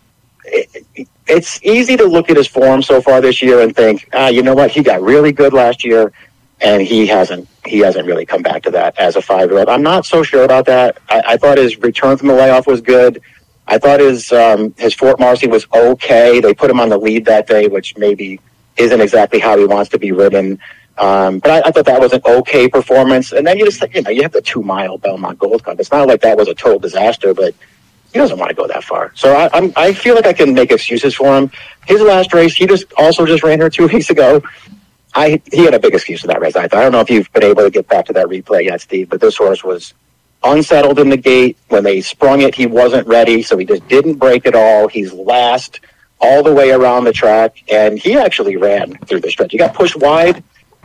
it's easy to look at his form so far this year and think, you know what, he got really good last year, and he hasn't really come back to that as a 5-year-old. I'm not so sure about that. I thought his return from the layoff was good. I thought his Fort Marcy was okay. They put him on the lead that day, which maybe isn't exactly how he wants to be ridden. But I thought that was an okay performance. And then you have the 2-mile Belmont Gold Cup. It's not like that was a total disaster, but he doesn't want to go that far. So I feel like I can make excuses for him. His last race, he just ran here 2 weeks ago. He had a big excuse for that race. I don't know if you've been able to get back to that replay yet, Steve, but this horse was unsettled in the gate. When they sprung it, he wasn't ready, so he just didn't break at all. He's last all the way around the track, and he actually ran through the stretch. He got pushed wide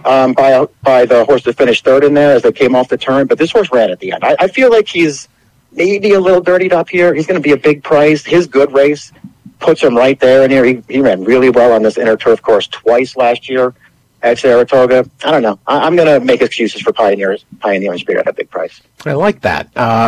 by the horse that finished third in there as they came off the turn, but this horse ran at the end. I feel like he's maybe a little dirtied up here. He's going to be a big price. His good race puts him right there in here. He ran really well on this inner turf course twice last year at Saratoga. I don't know. I'm going to make excuses for Pioneer and Spirit at a big price. I like that.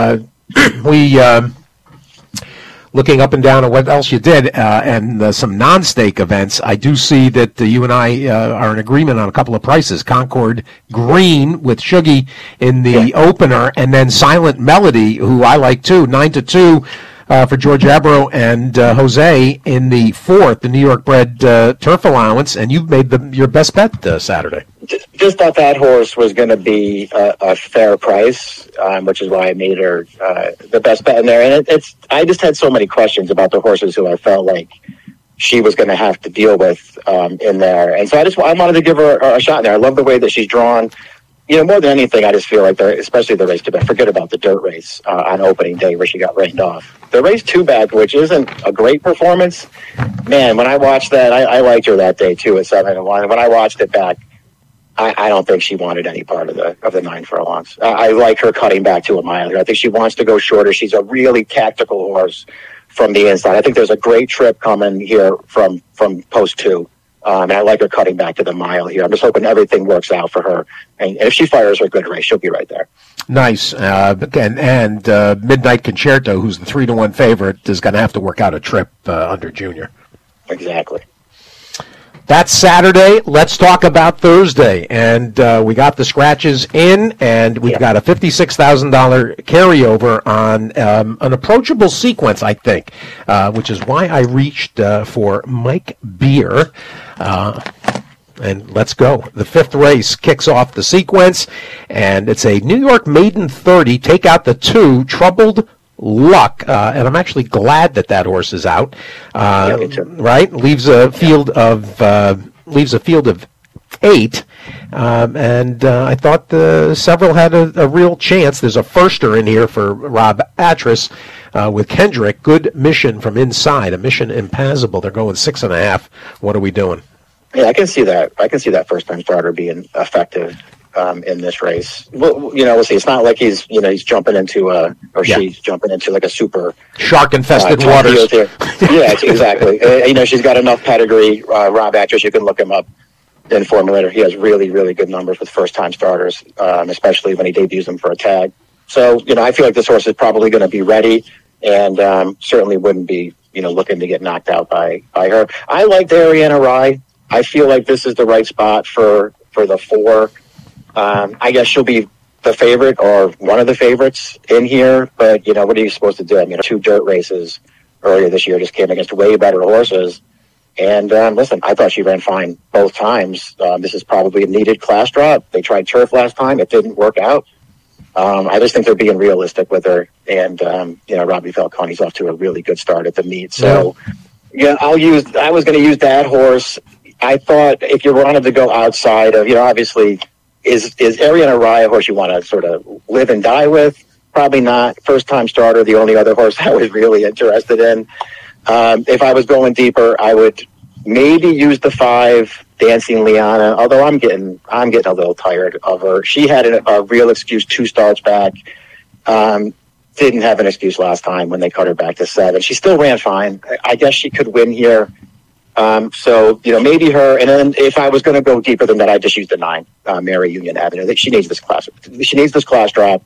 Looking up and down at what else you did and some non-stake events, I do see that you and I are in agreement on a couple of prices. Concord Green with Shuggy in the opener, and then Silent Melody, who I like too, 9-2 for George Abro and Jose in the fourth, the New York bred turf allowance, and you've made your best bet Saturday. Just thought that horse was going to be a fair price, which is why I made her the best bet in there. And I just had so many questions about the horses who I felt like she was going to have to deal with in there. And so I wanted to give her a shot in there. I love the way that she's drawn. More than anything, I just feel like, especially the race 2 bag, forget about the dirt race on opening day where she got rained off. The race 2 bag, which isn't a great performance, man, when I watched that, I liked her that day too at 7-1. When I watched it back, I don't think she wanted any part of the 9 furlongs. I like her cutting back to a mile here. I think she wants to go shorter. She's a really tactical horse from the inside. I think there's a great trip coming here from post 2. And I like her cutting back to the mile here. I'm just hoping everything works out for her. And if she fires her good race, she'll be right there. Nice. And Midnight Concerto, who's the 3-1 favorite, is going to have to work out a trip under Junior. Exactly. That's Saturday. Let's talk about Thursday. And we got the scratches in, and we've got a $56,000 carryover on an approachable sequence, I think, which is why I reached for Mike Beer. And let's go. The fifth race kicks off the sequence, and it's a New York Maiden 30. Take out the 2, Troubled Luck, and I'm actually glad that horse is out. Me too. Right, leaves a field of 8, and I thought several had a real chance. There's a firster in here for Rob Atras with Kendrick. Good Mission from Inside, a Mission Impassable. They're going 6.5. What are we doing? Yeah, I can see that. I can see that first-time starter being effective in this race. Well, we'll see. It's not like he's jumping into she's jumping into like a super shark-infested waters. Yeah, exactly. She's got enough pedigree. Rob Atras, you can look him up in Formulator. He has really, really good numbers with first-time starters, especially when he debuts them for a tag. So, I feel like this horse is probably going to be ready, and certainly wouldn't be, looking to get knocked out by her. I liked Ariana Rye. I feel like this is the right spot for the 4. I guess she'll be the favorite or one of the favorites in here, but what are you supposed to do? 2 dirt races earlier this year just came against way better horses. And listen, I thought she ran fine both times. This is probably a needed class drop. They tried turf last time. It didn't work out. I just think they're being realistic with her. And, Robbie Falcone's off to a really good start at the meet. So, I was going to use that horse. I thought if you wanted to go outside of, obviously, is Ariana Rye a horse you want to sort of live and die with? Probably not. First-time starter, the only other horse I was really interested in. If I was going deeper, I would maybe use the 5, Dancing Liana, although I'm getting a little tired of her. She had a real excuse 2 starts back. Didn't have an excuse last time when they cut her back to 7. She still ran fine. I guess she could win here. So, maybe her. And then if I was going to go deeper than that, I'd just use the 9, Mary Union Avenue. She needs this class. She needs this class drop.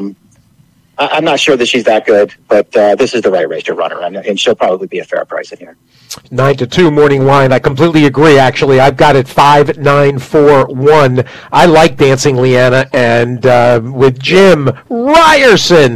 I'm not sure that she's that good, but this is the right race to run her, and she'll probably be a fair price in here. 9-2 Morning Wine. I completely agree. Actually, I've got it 5, 9, 4, 1. I like Dancing Leanna, and with Jim Ryerson,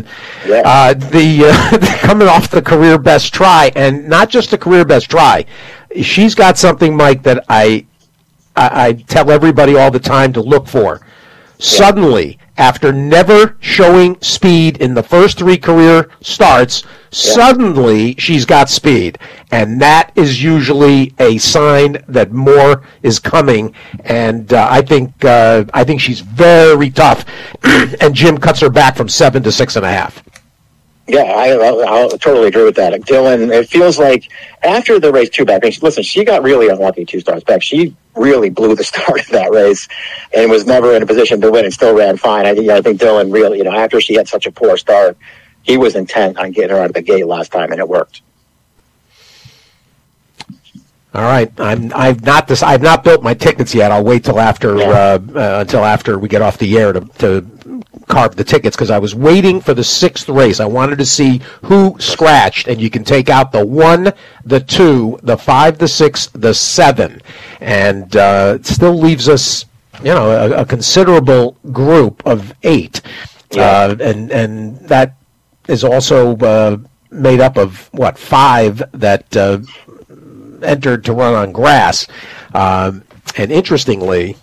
coming off the career best try, and not just a career best try. She's got something, Mike, that I tell everybody all the time to look for. Suddenly, after never showing speed in the first 3 career starts, suddenly she's got speed. And that is usually a sign that more is coming. And I think she's very tough. And Jim cuts her back from 7 to 6.5. Yeah, I'll totally agree with that. Dylan, it feels like after the race 2 back, listen, she got really unlucky 2 starts back. She really blew the start of that race and was never in a position to win and still ran fine. I think Dylan really, after she had such a poor start, he was intent on getting her out of the gate last time, and it worked. All right, I've not built my tickets yet. I'll wait till after we get off the air to carve the tickets, because I was waiting for the 6th race. I wanted to see who scratched, and you can take out the 1, the 2, the 5, the 6, the 7, and it still leaves us, a considerable group of 8, and that is also made up of 5 that entered to run on grass, and interestingly,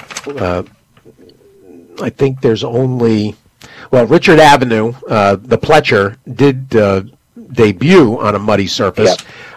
I think there's only, Richard Avenue, the Pletcher, did debut on a muddy surface.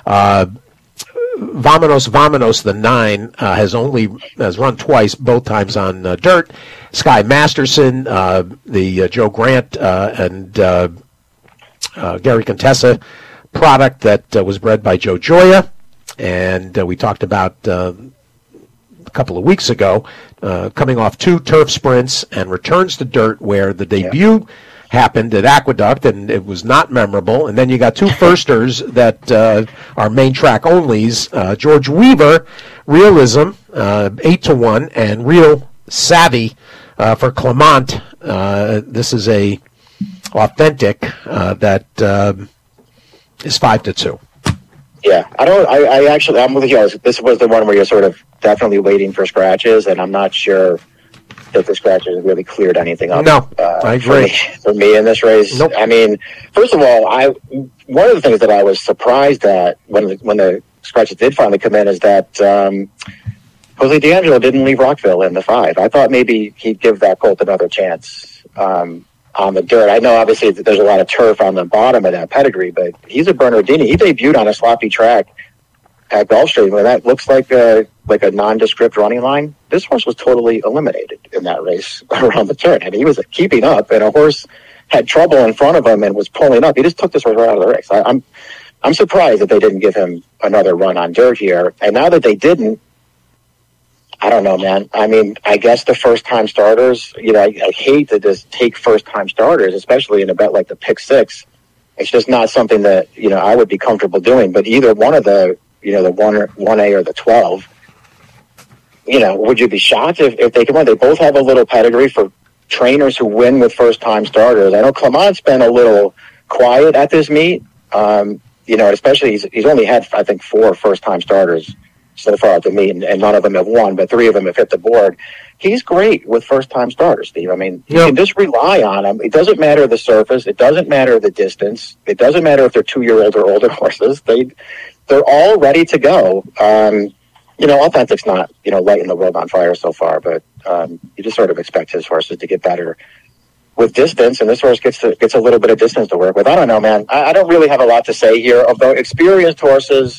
Vamonos, the 9, has run twice, both times on dirt. Sky Masterson, the Joe Grant and Gary Contessa product that was bred by Joe Gioia, and we talked about a couple of weeks ago, coming off 2 turf sprints and returns to dirt, where the debut happened at Aqueduct, and it was not memorable. And then you got 2 firsters that are main track onlys. George Weaver, Realism, 8-1, and Real Savvy for Clement. This is a authentic that is 5-2. Yeah, I'm with you. This was the one where you're sort of definitely waiting for scratches, and I'm not sure that the scratches really cleared anything up. No, I agree. For me in this race. Nope. I mean, first of all, one of the things that I was surprised at when the scratches did finally come in is that Jose D'Angelo didn't leave Rockville in the 5. I thought maybe he'd give that colt another chance on the dirt. I know obviously that there's a lot of turf on the bottom of that pedigree, but he's a Bernardini. He debuted on a sloppy track at Gulfstream, where that looks like a nondescript running line. This horse was totally eliminated in that race around the turn, and he was keeping up, and a horse had trouble in front of him and was pulling up. He just took this horse right out of the race. I'm surprised that they didn't give him another run on dirt here, and now that they didn't, I don't know, man. I mean, I guess the first-time starters, I hate to just take first-time starters, especially in a bet like the Pick 6. It's just not something that, I would be comfortable doing. But either one of the, the 1A or the 12, would you be shocked if they come on? They both have a little pedigree for trainers who win with first-time starters. I know Clement's been a little quiet at this meet, especially he's only had, I think, 4 first-time starters so far at the meet, and none of them have won, but 3 of them have hit the board. He's great with first-time starters, Steve. I mean, you can just rely on him. It doesn't matter the surface. It doesn't matter the distance. It doesn't matter if they're 2-year-old or older horses. They're all ready to go. Authentic's not, lighting the world on fire so far, but you just sort of expect his horses to get better with distance, and this horse gets a little bit of distance to work with. I don't know, man. I don't really have a lot to say here. Although experienced horses,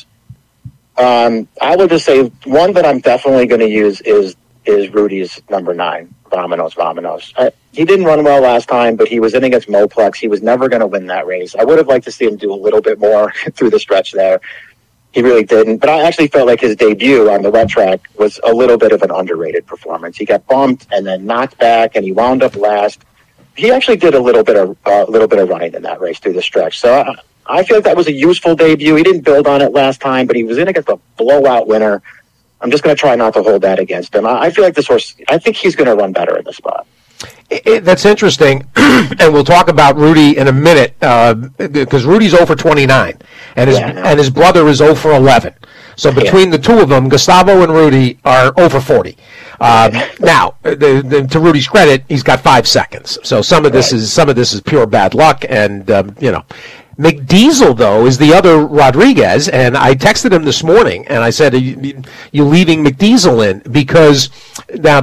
I would just say one that I'm definitely going to use is Rudy's number 9, Vamonos. He didn't run well last time, but he was in against Moplex. He was never going to win that race. I would have liked to see him do a little bit more through the stretch there. He really didn't. But I actually felt like his debut on the wet track was a little bit of an underrated performance. He got bumped and then knocked back, and he wound up last. He actually did a little bit of running in that race through the stretch. So I feel like that was a useful debut. He didn't build on it last time, but he was in against a blowout winner. I'm just going to try not to hold that against him. I feel like this horse, I think he's going to run better in this spot. That's interesting, and we'll talk about Rudy in a minute, because Rudy's 0 for 29, and his brother is 0 for 11. So between the two of them, Gustavo and Rudy are 0 for 40. Now, to Rudy's credit, he's got 5 seconds. So some of this is pure bad luck, and McDiesel, though, is the other Rodriguez, and I texted him this morning, and I said, "Are you leaving McDiesel in?" Because now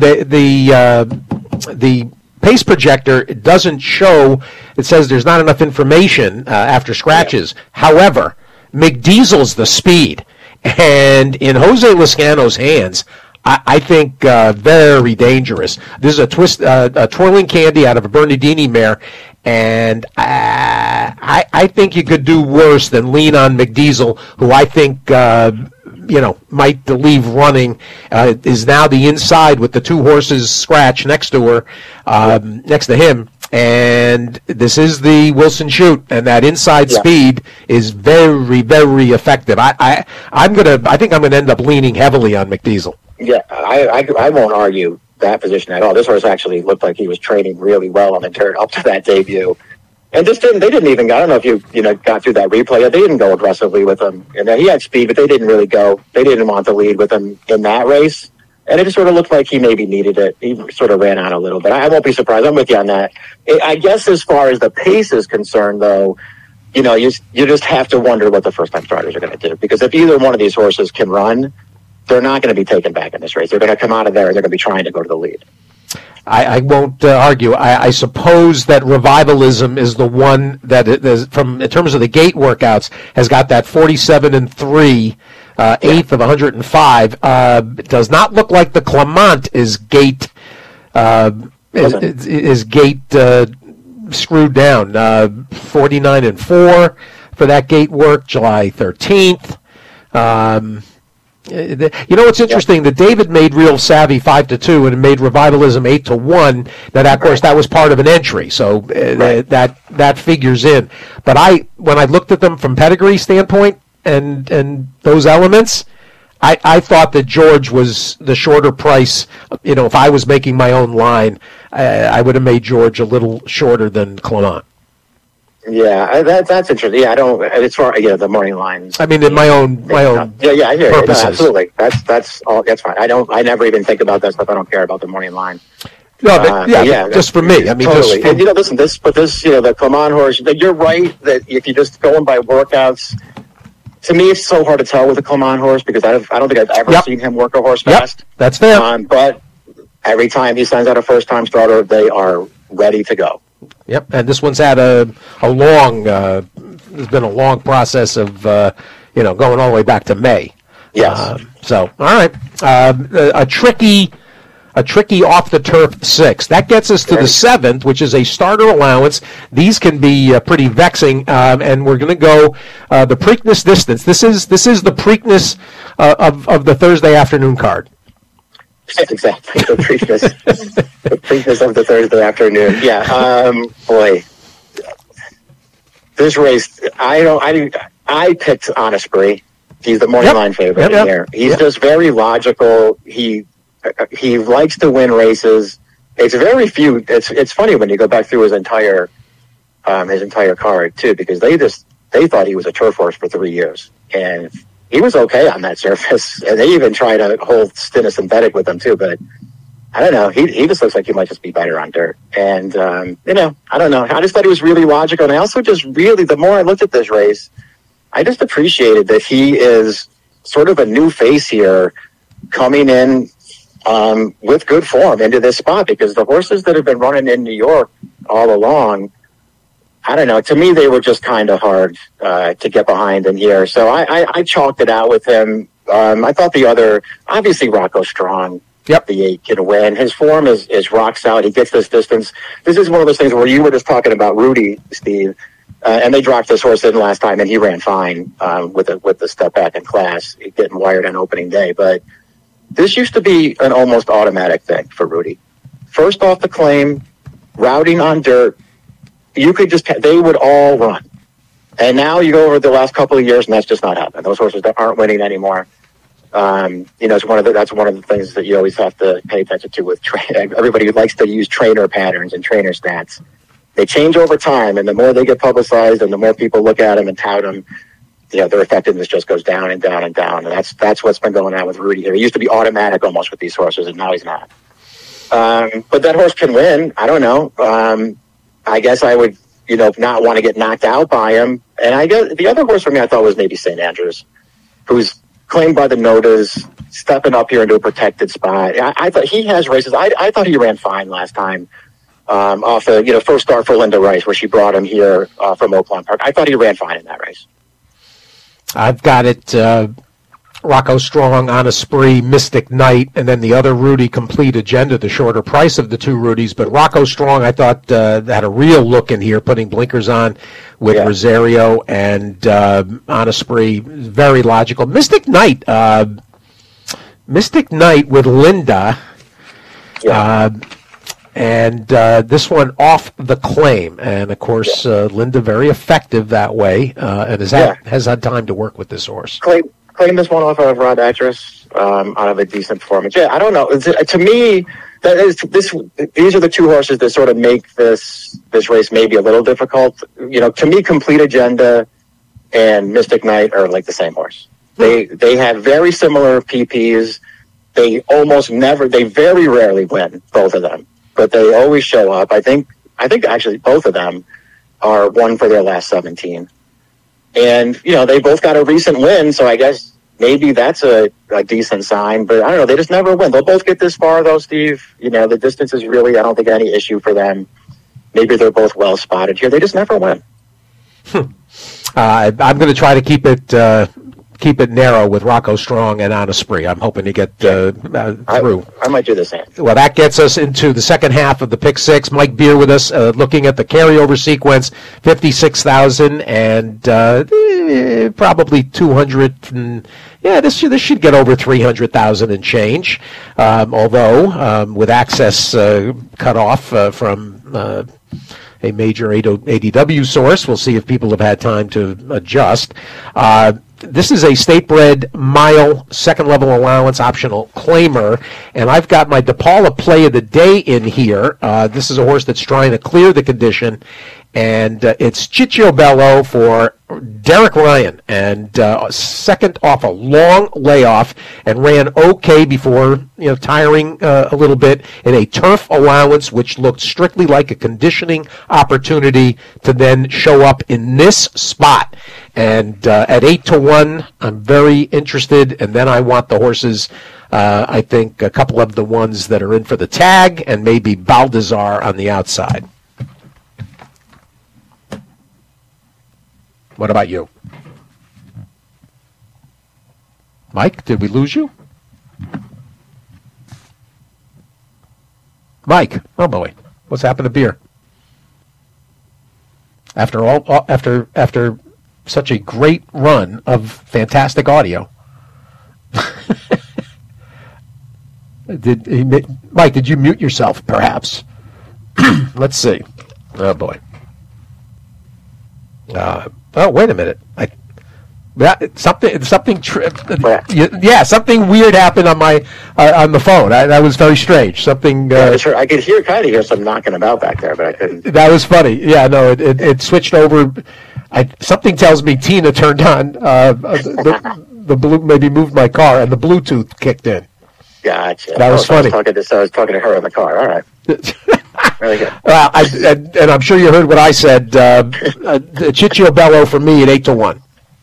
the pace projector doesn't show. It says there's not enough information after scratches. However, McDiesel's the speed, and in Jose Lezcano's hands, I think very dangerous. This is a twirling candy out of a Bernardini mare, and I think you could do worse than lean on McDiesel, who I think might leave running. Is now the inside with the 2 horses scratch next to him. And this is the Wilson Chute, and that inside speed is very, very effective. I think I'm gonna end up leaning heavily on McDiesel. Yeah, I won't argue that position at all. This horse actually looked like he was training really well on the dirt up to that debut. And they didn't even, I don't know if you got through that replay, they didn't go aggressively with him. And he had speed, but they didn't really go. They didn't want to lead with him in that race. And it just sort of looked like he maybe needed it. He sort of ran out a little bit. I won't be surprised. I'm with you on that. I guess as far as the pace is concerned, though, you just have to wonder what the first-time starters are going to do. Because if either one of these horses can run, they're not going to be taken back in this race. They're going to come out of there and they're going to be trying to go to the lead. I won't argue. I suppose that Revivalism is the one that, in terms of the gate workouts, has got that 47-3, 8th of 105. It does not look like the Clement is gate screwed down. 49-4 for that gate work, July 13th. What's interesting? That David made Real Savvy 5-2 and made Revivalism 8-1. Now, of course, that was part of an entry, so that figures in. But when I looked at them from pedigree standpoint and those elements, I thought that George was the shorter price. If I was making my own line, I would have made George a little shorter than Clement. Yeah, that's interesting. Yeah, I don't. As far the morning lines. I mean, in my own Yeah, I hear you. No, purposes. absolutely. That's all. That's fine. I never even think about that stuff. I don't care about the morning line. No, but just for me. I mean, totally. just and listen, the Clement horse. You're right that if you're just going by workouts, to me, it's so hard to tell with a Clement horse because I don't think I've ever seen him work a horse fast. That's fair. But every time he sends out a first-time starter, they are ready to go. Yep, and this one's had a long. There's been a long process of going all the way back to May. Yes. So all right, a tricky off the turf 6 that gets us to the 7th, which is a starter allowance. These can be pretty vexing, and we're going to go the Preakness distance. This is the Preakness of the Thursday afternoon card. Exactly, the Preakness of the Thursday afternoon. Yeah, boy, this race. I picked Osprey. He's the morning line favorite in here. He's just very logical. He likes to win races. It's very few. It's funny when you go back through his entire card too, because they thought he was a turf horse for 3 years, and he was okay on that surface, and they even tried a whole stint of synthetic with him too. But I don't know. He just looks like he might just be better on dirt. And I don't know. I just thought he was really logical. And I also just really, the more I looked at this race, I just appreciated that he is sort of a new face here, coming in with good form into this spot, because the horses that have been running in New York all along, I don't know. To me, they were just kind of hard to get behind in here. So I chalked it out with him. I thought the other, obviously Rocco Strong, the 8 can win. His form is rock solid. He gets this distance. This is one of those things where you were just talking about Rudy, Steve, and they dropped this horse in last time, and he ran fine with the step back in class, getting wired on opening day. But this used to be an almost automatic thing for Rudy. First off the claim, routing on dirt, they would all run. And now you go over the last couple of years, and that's just not happening. Those horses that aren't winning anymore. It's that's one of the things that you always have to pay attention to with everybody who likes to use trainer patterns and trainer stats. They change over time, and the more they get publicized and the more people look at them and tout them, their effectiveness just goes down and down and down. And that's what's been going on with Rudy here. He used to be automatic almost with these horses, and now he's not. But that horse can win. I don't know. I guess I would, not want to get knocked out by him. And I guess the other horse for me, I thought was maybe St. Andrews, who's claimed by the Notas, stepping up here into a protected spot. I thought he has races. I thought he ran fine last time off the, first start for Linda Rice, where she brought him here from Oakland Park. I thought he ran fine in that race. I've got it. Rocco Strong, on a spree, Mystic Knight, and then the other Rudy, Complete Agenda, the shorter price of the two Rudys. But Rocco Strong, I thought, had a real look in here, putting blinkers on with Rosario, and on a spree, very logical. Mystic Knight with Linda, and this one off the claim. And, of course, Linda very effective that way, and has had time to work with this horse. Claim this one off of Rod Actress out of a decent performance. Yeah, I don't know. To me, these are the two horses that sort of make this race maybe a little difficult. To me, Complete Agenda and Mystic Knight are like the same horse. They have very similar PPs. They very rarely win, both of them, but they always show up. I think actually both of them are 1 for their last 17. And, they both got a recent win, so I guess maybe that's a decent sign. But I don't know, they just never win. They'll both get this far, though, Steve. The distance is really, I don't think, any issue for them. Maybe they're both well spotted here. They just never win. I'm going to try to keep it narrow with Rocco Strong and On a Spree. I'm hoping to get through. I might do the same. Well, that gets us into the second half of the Pick Six. Mike Beer with us, looking at the carryover sequence, 56,000 and probably 200. And, this should get over 300,000 and change. Although with access cut off from a major ADW source, we'll see if people have had time to adjust. This is a state-bred mile second-level allowance optional claimer, and I've got my DePaula play of the day in here. This is a horse that's trying to clear the condition, and it's Ciccio Bello for Derek Ryan, and second off a long layoff, and ran okay before tiring a little bit in a turf allowance, which looked strictly like a conditioning opportunity to then show up in this spot. And at 8-1, I'm very interested, and then I want the horses. I think a couple of the ones that are in for the tag, and maybe Baldassar on the outside. What about you? Mike, did we lose you? Mike, oh boy, what's happened to beer? After such a great run of fantastic audio. Mike, did you mute yourself, perhaps? Let's see. Oh boy. Oh, wait a minute. Something weird happened on my on the phone. That was very strange. Something. Sure. I could kind of hear some knocking about back there, but I couldn't. That was funny. Yeah, no, it switched over. Something tells me Tina turned on the blue, maybe moved my car, and the Bluetooth kicked in. Gotcha. That was funny. I was talking to her in the car. All right. Really good. And I'm sure you heard what I said. Ciccio Bello for me at 8-1.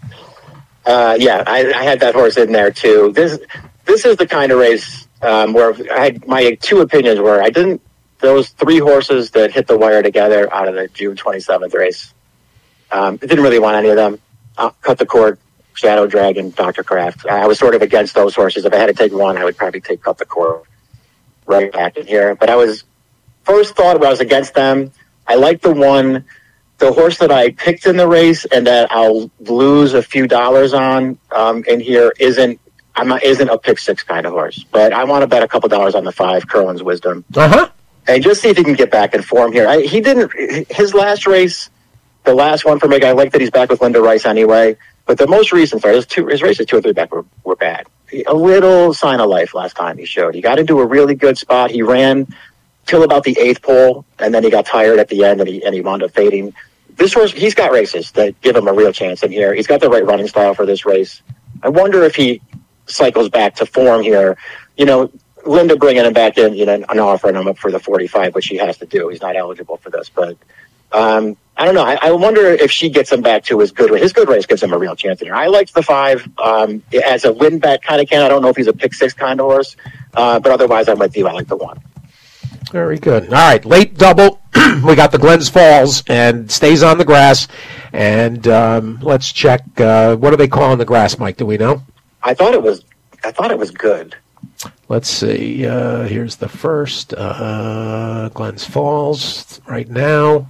Yeah, I had that horse in there too. This is the kind of race where my two opinions were those three horses that hit the wire together out of the June 27th race. Didn't really want any of them. Cut the Cord, Shadow Dragon, Dr. Kraft. I was sort of against those horses. If I had to take one, I would probably take Cut the Cord right back in here. But first thought when I was against them, I like the horse that I picked in the race and that I'll lose a few dollars on in here isn't a pick six kind of horse. But I want to bet a couple dollars on the 5, Curlin's Wisdom. And just see if he can get back in form here. His last race, the last one for me, I like that he's back with Linda Rice anyway. But the most recent, his races 2 or 3 back were bad. A little sign of life last time he showed. He got into a really good spot. He ran till about the 8th pole, and then he got tired at the end, and he wound up fading. This horse, he's got races that give him a real chance in here. He's got the right running style for this race. I wonder if he cycles back to form here. Linda bringing him back in, and offering him up for the 45, which he has to do. He's not eligible for this, but I don't know. I wonder if she gets him back to his good race. His good race gives him a real chance in here. I liked the 5 as a win bet kind of can. I don't know if he's a pick 6 kind of horse, but otherwise I'm with you. I like the 1. Very good. All right, late double. We got the Glens Falls and stays on the grass. And let's check. What do they call on the grass, Mike? Do we know? I thought it was good. Let's see. Here's the first Glens Falls right now.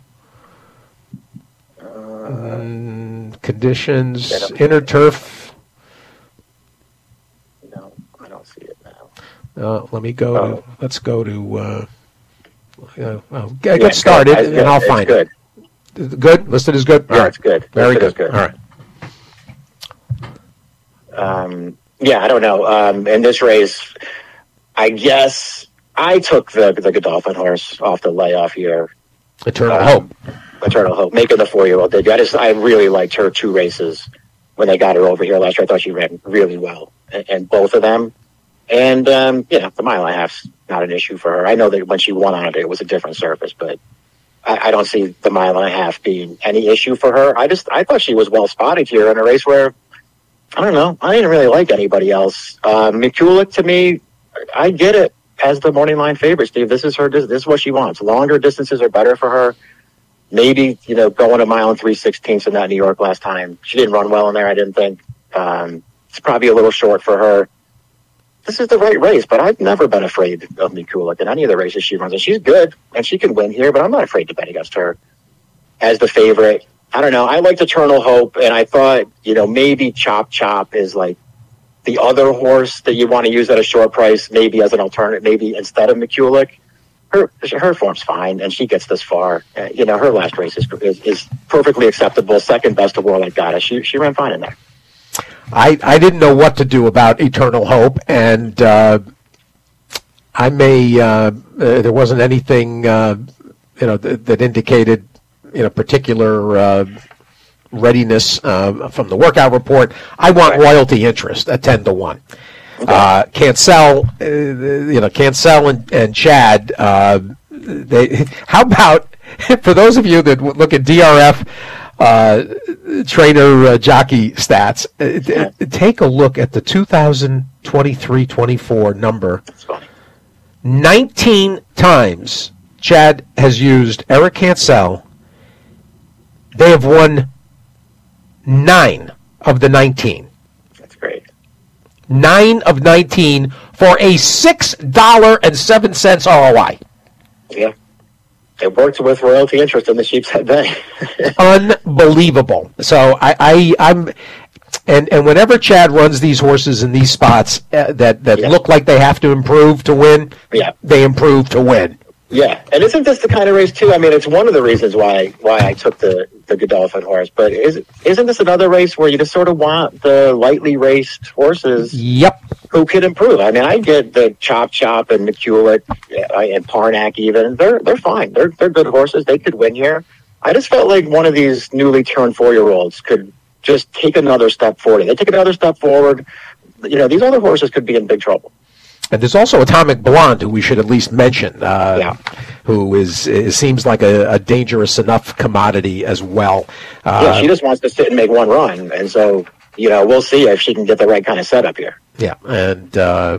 Conditions, inner turf. No, I don't see it now. Let me go. Let's go to. Get started, and I'll find it. Good. Listed as good. Yeah, it's good. Very good. All right. Yeah, I don't know. In this race, I guess I took the Godolphin horse off the layoff here. Eternal Hope, making the 4-year-old debut. I really liked her 2 races when they got her over here last year. I thought she ran really well, and both of them. And the mile and a half's not an issue for her. I know that when she won on it was a different surface, but I don't see the mile and a half being any issue for her. I thought she was well spotted here in a race where I don't know. I didn't really like anybody else. McCulloch, to me, I get it as the morning line favorite, Steve. This is what she wants. Longer distances are better for her. Maybe, going a mile and 3/16 in that New York last time. She didn't run well in there, I didn't think. It's probably a little short for her. This is the right race, but I've never been afraid of Mikulik in any of the races she runs. And she's good, and she can win here, but I'm not afraid to bet against her as the favorite. I don't know. I liked Eternal Hope, and I thought, maybe Chop Chop is like the other horse that you want to use at a short price, maybe as an alternative, maybe instead of Mikulik. Her form's fine, and she gets this far. Her last race is perfectly acceptable. Second best of World Regatta. She ran fine in there. I didn't know what to do about Eternal Hope, and I may there wasn't anything that indicated particular readiness from the workout report. I want royalty interest at 10-1. Okay. Cancel and Chad. How about for those of you that look at DRF trainer jockey stats? Take a look at the 2023-24 number. That's funny. 19 times Chad has used Eric Cancel. They have won 9 of the 19. That's great. 9 of 19 for a $6.07 ROI. Yeah. It worked with royalty interest in the Sheepshead Bay. Unbelievable. So I'm and whenever Chad runs these horses in these spots that look like they have to improve to win, they improve to win. Yeah, and isn't this the kind of race too? I mean, it's one of the reasons why I took the Godolphin horse. But isn't this another race where you just sort of want the lightly raced horses? Yep. Who could improve? I mean, I get the Chop and McCulloch and Parnack even. They're fine. They're good horses. They could win here. I just felt like one of these newly turned 4-year-olds could just take another step forward. They take another step forward. These other horses could be in big trouble. And there's also Atomic Blonde, who we should at least mention, who seems like a dangerous enough commodity as well. She just wants to sit and make one run, and so we'll see if she can get the right kind of setup here. Yeah, and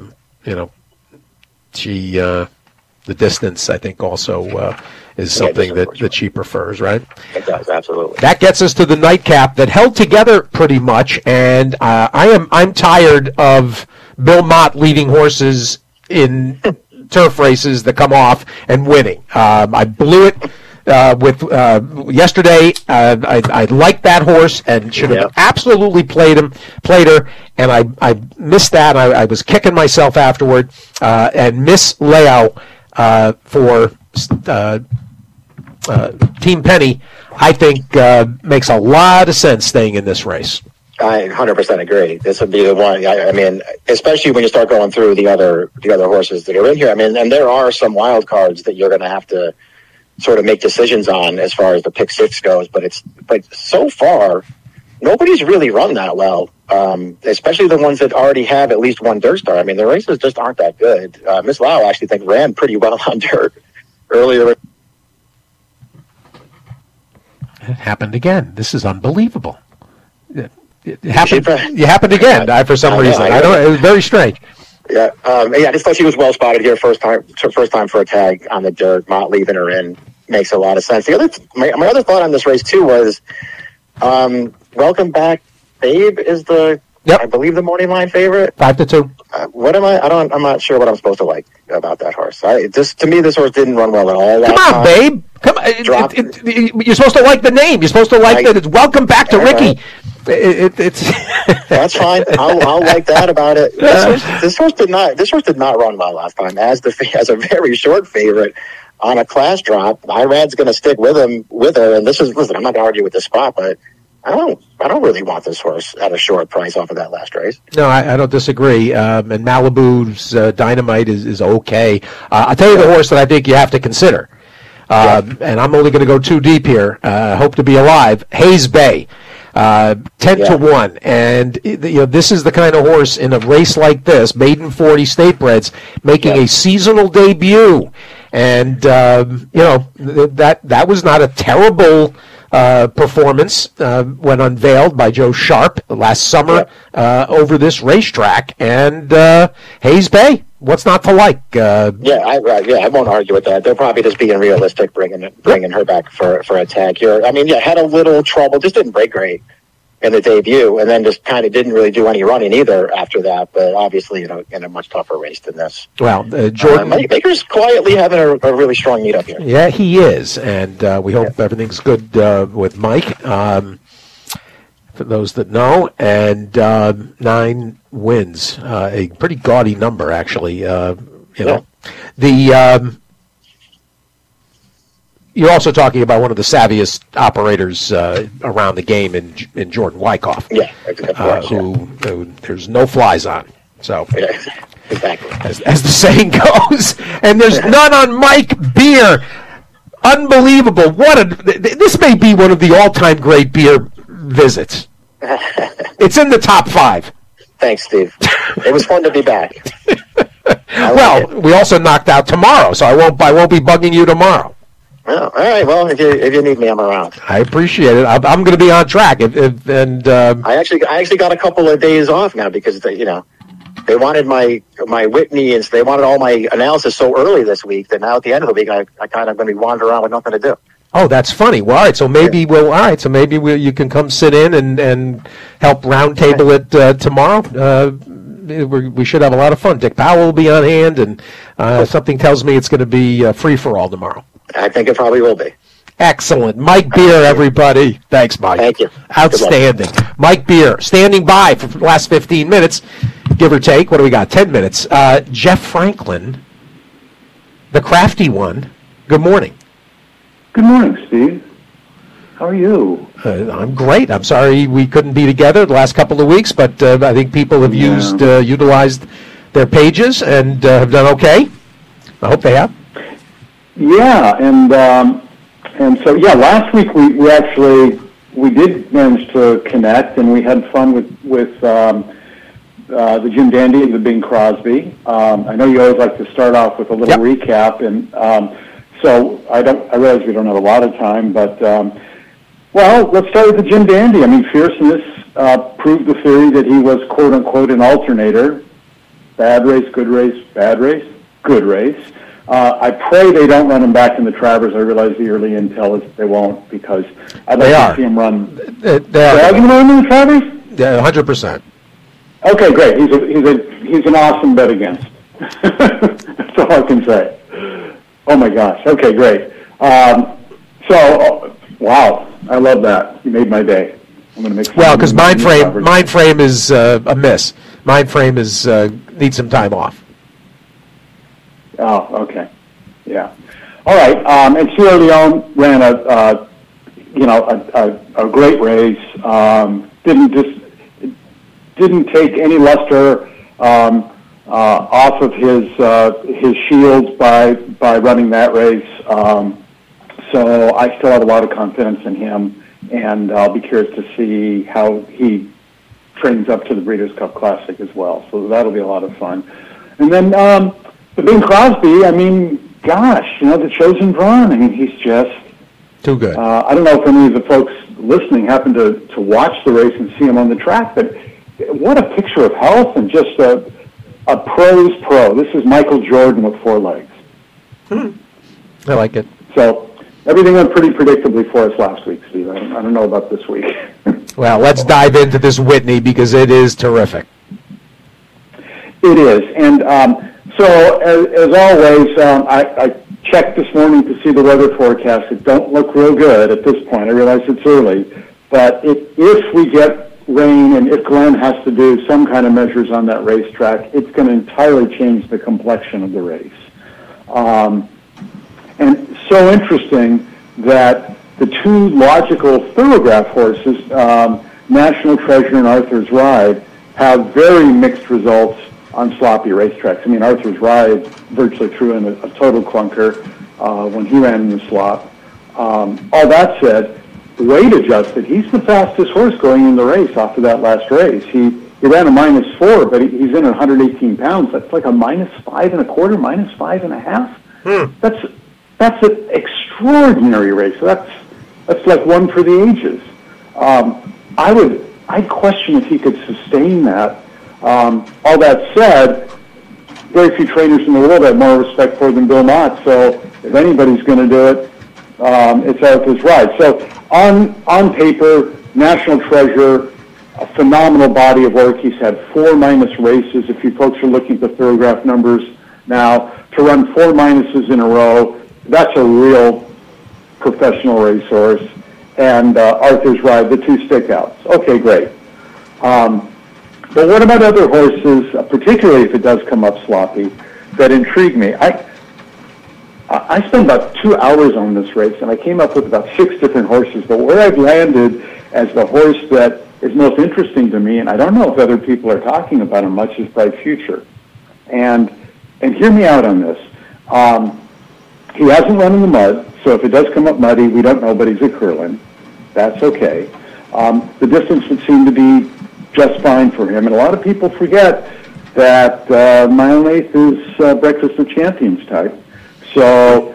she the distance I think also is something that she prefers, right? It does, absolutely. That gets us to the nightcap that held together pretty much, and I'm tired of Bill Mott leading horses in turf races that come off and winning. I blew it with yesterday. I liked that horse and should have absolutely played her, and I missed that. I was kicking myself afterward, and Miss Leo for Team Penny, I think makes a lot of sense staying in this race. I 100% agree. This would be the one. I mean, especially when you start going through the other horses that are in here. I mean, and there are some wild cards that you're going to have to sort of make decisions on as far as the pick 6 goes. But so far, nobody's really run that well. Especially the ones that already have at least one dirt star. I mean, the races just aren't that good. Miss Lau, I actually think, ran pretty well on dirt earlier. It happened again. This is unbelievable. It happened again for some reason. I don't. It was very strange. Yeah, I just thought she was well spotted here. First time for a tag on the dirt. Mott leaving her in makes a lot of sense. The other, my other thought on this race too was, Welcome Back, Babe is I believe the morning line favorite. 5-2. What am I? I'm not sure what I'm supposed to like about that horse. To me, this horse didn't run well at all. Come on, Babe. Come on. You're supposed to like the name. You're supposed to like that it's Welcome Back to Ricky. It's that's fine. I'll like that about it. This horse did not run well last time as a very short favorite on a class drop. Irad's going to stick with her. And listen, I'm not going to argue with this spot, but I don't really want this horse at a short price off of that last race. No, I don't disagree. And Malibu's Dynamite is okay. I'll tell you the horse that I think you have to consider. And I'm only going to go too deep here. Hope to be alive. Hayes Bay. 10-1, and this is the kind of horse in a race like this, maiden 40 statebreds, making a seasonal debut, and that was not a terrible performance when unveiled by Joe Sharp last summer over this racetrack, and Hayes Bay. What's not to like? I won't argue with that. They're probably just being realistic, bringing her back for a tag here. I mean, had a little trouble, just didn't break great in the debut, and then just kind of didn't really do any running either after that. But obviously, in a much tougher race than this. Well, Jordan Baker's quietly having a really strong meetup here. Yeah, he is, and we hope everything's good with Mike. For those that know, and 9 wins, a pretty gaudy number, actually. You're also talking about one of the savviest operators around the game in Jordan Wyckoff, who there's no flies on. So, exactly, as the saying goes, and there's none on Mike Beer. Unbelievable. This may be one of the all-time great beer visits. It's in the top 5. Thanks, Steve. It was fun to be back. We also knocked out tomorrow, so I won't be bugging you tomorrow. Oh, all right. Well, if you need me, I'm around. I appreciate it. I'm going to be on track. I actually got a couple of days off now because they wanted my Whitney and they wanted all my analysis so early this week that now at the end of the week I kind of going to be wandering around with nothing to do. Oh, that's funny. Well, all right. So maybe you can come sit in and help roundtable it tomorrow. We should have a lot of fun. Dick Powell will be on hand, and something tells me it's going to be free for all tomorrow. I think it probably will be. Excellent. Mike Beer, everybody. Thanks, Mike. Thank you. Outstanding. Mike Beer, standing by for the last 15 minutes, give or take. What do we got? 10 minutes. Jeff Franklin, the crafty one. Good morning. Good morning, Steve. How are you? I'm great. I'm sorry we couldn't be together the last couple of weeks, but I think people have utilized their pages and have done okay. I hope they have. Yeah, and so last week we did manage to connect, and we had fun with the Jim Dandy and the Bing Crosby. I know you always like to start off with a little recap, and so I realize we don't have a lot of time, but let's start with the Jim Dandy. I mean, Fierceness proved the theory that he was quote unquote an alternator. Bad race, good race, bad race, good race. I pray they don't run him back in the Travers. I realize the early intel is they won't, because I'd like to see him run. They are going to run in the Travers? Yeah, 100%. Okay, great. He's an awesome bet against. That's all I can say. Oh my gosh. Okay, great. Wow, I love that. You made my day. I'm going to make. Well, because mind frame is a miss. Mind frame is needs some time off. Oh, okay. Yeah. All right. And Sierra Leone ran a great race. Didn't take any luster off of his shields by running that race. So I still have a lot of confidence in him, and I'll be curious to see how he trains up to the Breeders' Cup Classic as well. So that'll be a lot of fun. And then the Bing Crosby, I mean, gosh, the chosen brawn. I mean, he's just too good. I don't know if any of the folks listening happened to watch the race and see him on the track, but what a picture of health and just a pro's pro. This is Michael Jordan with 4 legs. I like it. So everything went pretty predictably for us last week, Steve. I don't know about this week. Well, let's dive into this Whitney because it is terrific. It is. And so, as always, I checked this morning to see the weather forecast. It don't look real good at this point. I realize it's early. But if we get rain and if Glenn has to do some kind of measures on that racetrack, it's going to entirely change the complexion of the race. And so interesting that the 2 logical thoroughbred horses, National Treasure and Arthur's Ride, have very mixed results on sloppy racetracks. I mean, Arthur's Ride virtually threw in a total clunker when he ran in the slop. All that said, weight adjusted, he's the fastest horse going in the race after that last race. He ran a -4, but he's in at 118 pounds. That's like a -5 1/4, -5 1/2. That's an extraordinary race. That's like one for the ages. I'd question if he could sustain that. All that said, very few trainers in the world I have more respect for than Bill Mott. So if anybody's going to do it, it's Arthur's Ride. So on paper, National Treasure, a phenomenal body of work. He's had 4 minus races. If you folks are looking at the Thoroughgraph numbers now, to run 4 minuses in a row, that's a real professional racehorse. And Arthur's Ride, the 2 stickouts. Okay, great. But what about other horses, particularly if it does come up sloppy, that intrigue me? I spent about 2 hours on this race, and I came up with about 6 different horses. But where I've landed as the horse that is most interesting to me, and I don't know if other people are talking about him much, is Bright Future. And hear me out on this. He hasn't run in the mud, So if it does come up muddy, we don't know, but he's a Curlin. That's okay. The distance would seem to be just fine for him. And a lot of people forget that Mile and Eighth is Breakfast of Champions type. So,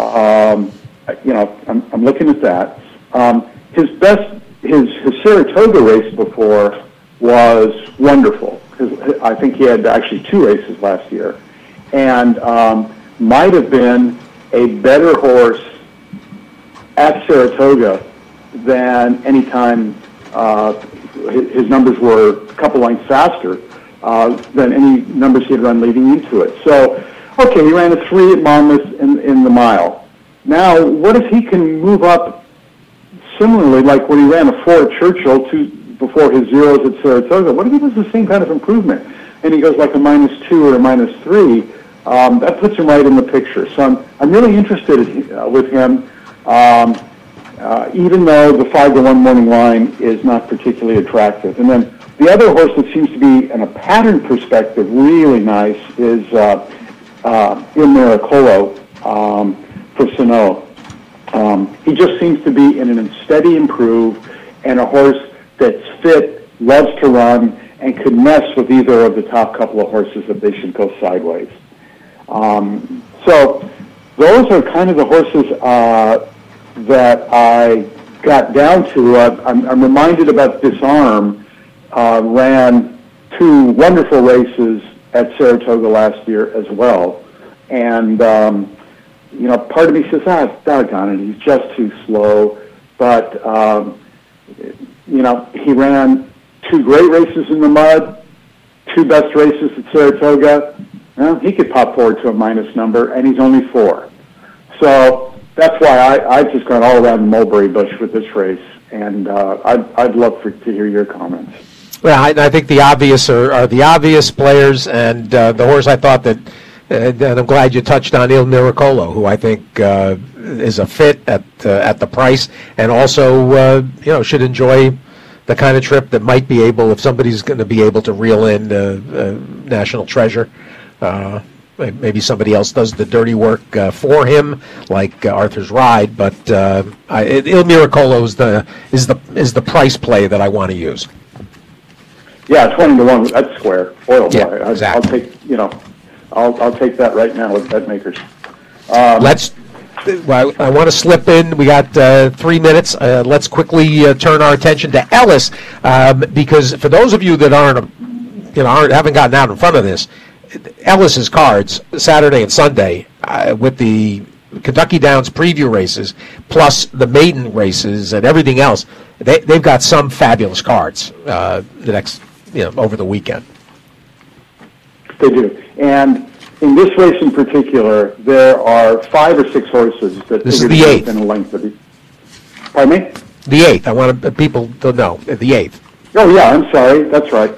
I'm looking at that. His Saratoga race before was wonderful. I think he had actually 2 races last year. And might have been a better horse at Saratoga than any time his numbers were a couple lengths faster than any numbers he had run leading into it. So, okay, he ran a 3 at Monmouth in the mile. Now, what if he can move up similarly, like when he ran a 4 at Churchill before his zeros at Saratoga? What if he does the same kind of improvement and he goes like a -2 or a -3? That puts him right in the picture. So I'm really interested with him. Even though the 5-1 morning line is not particularly attractive. And then the other horse that seems to be, in a pattern perspective, really nice is Il Miracolo for Sano. He just seems to be in an steady improve and a horse that's fit, loves to run, and could mess with either of the top couple of horses if they should go sideways. So those are kind of the horses that I got down to. I'm reminded about Disarm, ran 2 wonderful races at Saratoga last year as well. And, part of me says, doggone it, he's just too slow. But, he ran 2 great races in the mud, 2 best races at Saratoga. Well, he could pop forward to a minus number, and he's only 4. So that's why I've just gone all around the mulberry bush with this race, and I'd love to hear your comments. Well, I think the obvious are the obvious players, and the horse I thought that, and I'm glad you touched on Il Miracolo, who I think is a fit at the price, and also should enjoy the kind of trip that might be able, if somebody's going to be able to reel in National Treasure. Maybe somebody else does the dirty work for him, like Arthur's Ride. But Il Miracolo is the price play that I want to use. Yeah, 20-1. That's square. Oil yeah, play. Exactly. I'll take that right now with bet makers. Well, I want to slip in. We got 3 minutes. Let's quickly turn our attention to Ellis, because for those of you that haven't gotten out in front of this. Ellis's cards Saturday and Sunday with the Kentucky Downs preview races plus the maiden races and everything else. They've got some fabulous cards over the weekend. They do, and in this race in particular, there are 5 or 6 horses that. This is the 8th. In the length of it. Pardon me? The 8th. I want people to know the 8th. Oh yeah, I'm sorry. That's right.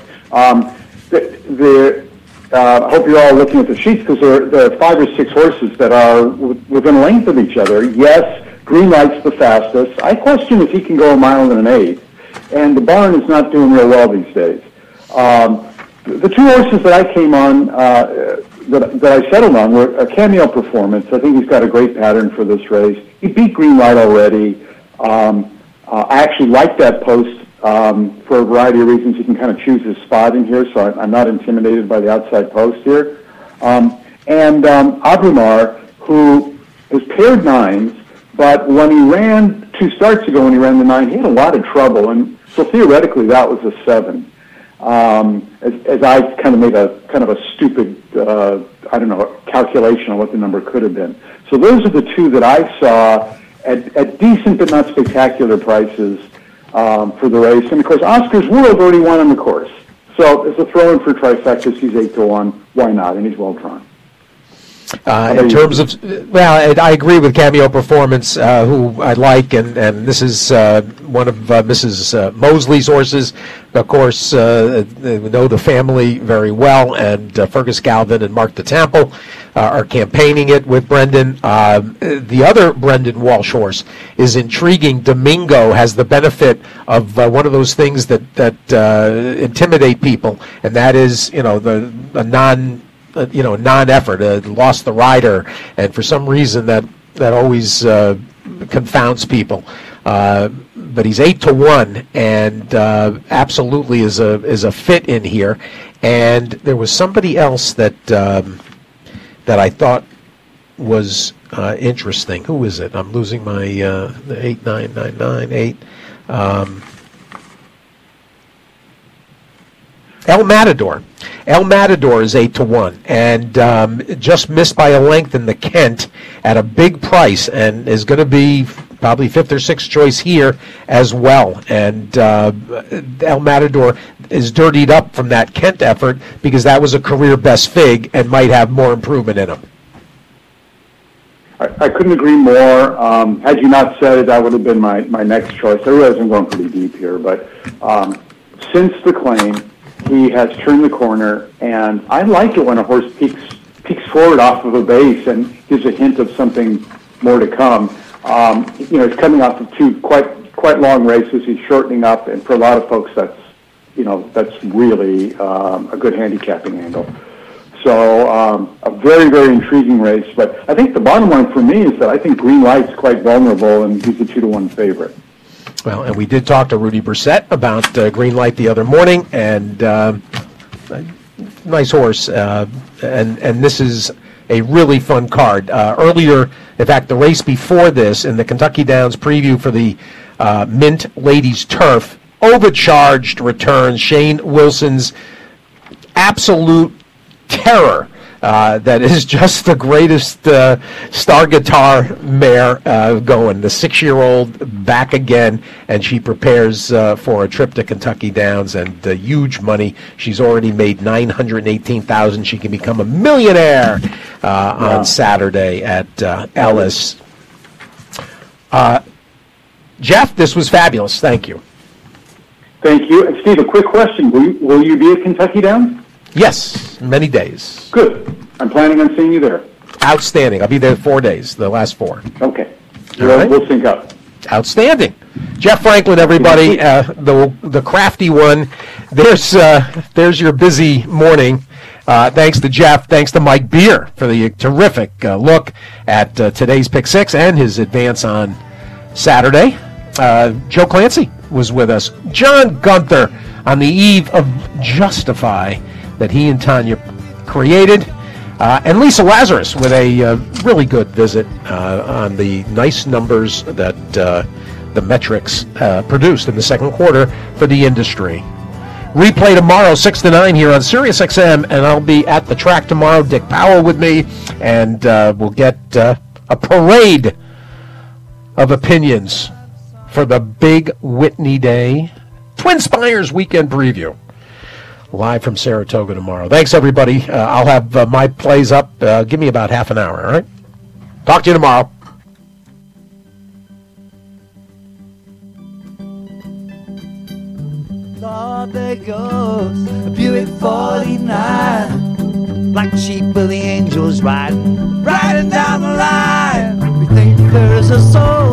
I hope you're all looking at the sheets because there are 5 or 6 horses that are within a length of each other. Yes, Greenlight's the fastest. I question if he can go a mile and an 8th, and the barn is not doing real well these days. The 2 horses that I came on, that I settled on, were a Cameo Performance. I think he's got a great pattern for this race. He beat Greenlight already. I actually like that post. For a variety of reasons, you can kind of choose his spot in here, so I'm not intimidated by the outside post here. And Abrumar, who is paired 9s, but when he ran 2 starts ago, when he ran the 9, he had a lot of trouble, and so theoretically that was a 7. As I kind of made a stupid, calculation on what the number could have been. So those are the 2 that I saw at decent but not spectacular prices. For the race. And, of course, Oscar's World already won on the course. So as a throw-in for trifectas, he's 8-1. Why not? And he's well-drawn. In terms of, I agree with Cameo Performance, who I like, and this is one of Mrs. Mosley's horses. Of course, they know the family very well, and Fergus Galvin and Mark DeTample are campaigning it with Brendan. The other Brendan Walsh horse is intriguing. Domingo has the benefit of one of those things that intimidate people, and that is, non-effort, lost the rider, and for some reason that that always confounds people. But he's 8-1, and absolutely is a fit in here. And there was somebody else that I thought was interesting. Who is it? I'm losing my 89998. El Matador. El Matador is 8-1, and just missed by a length in the Kent at a big price, and is going to be probably 5th or 6th choice here as well. And El Matador is dirtied up from that Kent effort because that was a career best fig and might have more improvement in him. I couldn't agree more. Had you not said it, that would have been my next choice. I realize I'm going pretty deep here, but since the claim, he has turned the corner, and I like it when a horse peeks forward off of a base and gives a hint of something more to come. He's coming off of 2 quite long races. He's shortening up, and for a lot of folks, that's really a good handicapping angle. So a very, very intriguing race. But I think the bottom line for me is that I think Green Light's quite vulnerable, and he's a 2-1 favorite. Well, and we did talk to Rudy Brissett about Green Light the other morning, and nice horse. And this is a really fun card. Earlier, in fact, the race before this, in the Kentucky Downs preview for the Mint Ladies Turf, overcharged returns, Shane Wilson's absolute terror. That is just the greatest star guitar mare going. The 6-year-old back again, and she prepares for a trip to Kentucky Downs and huge money. She's already made $918,000. She can become a millionaire on Saturday at Ellis. Jeff, this was fabulous. Thank you. Thank you. And Steve, a quick question. Will you be at Kentucky Downs? Yes, many days. Good. I'm planning on seeing you there. Outstanding. I'll be there 4 days, the last 4. Okay. Right. We'll sync up. Outstanding. Jeff Franklin, everybody, the crafty one. There's your busy morning. Thanks to Jeff. Thanks to Mike Beer for the terrific look at today's Pick 6 and his advance on Saturday. Joe Clancy was with us. John Gunther on the eve of Justify that he and Tanya created. And Lisa Lazarus with a really good visit on the nice numbers that the metrics produced in the second quarter for the industry. Replay tomorrow, 6 to 9 here on Sirius XM, and I'll be at the track tomorrow. Dick Powell with me, and we'll get a parade of opinions for the big Whitney Day Twin Spires weekend preview. Live from Saratoga tomorrow. Thanks, everybody. I'll have my plays up. Give me about half an hour, all right? Talk to you tomorrow. Lord, there goes a Buick 49, like the sheep of the angels riding down the line. We think there is a soul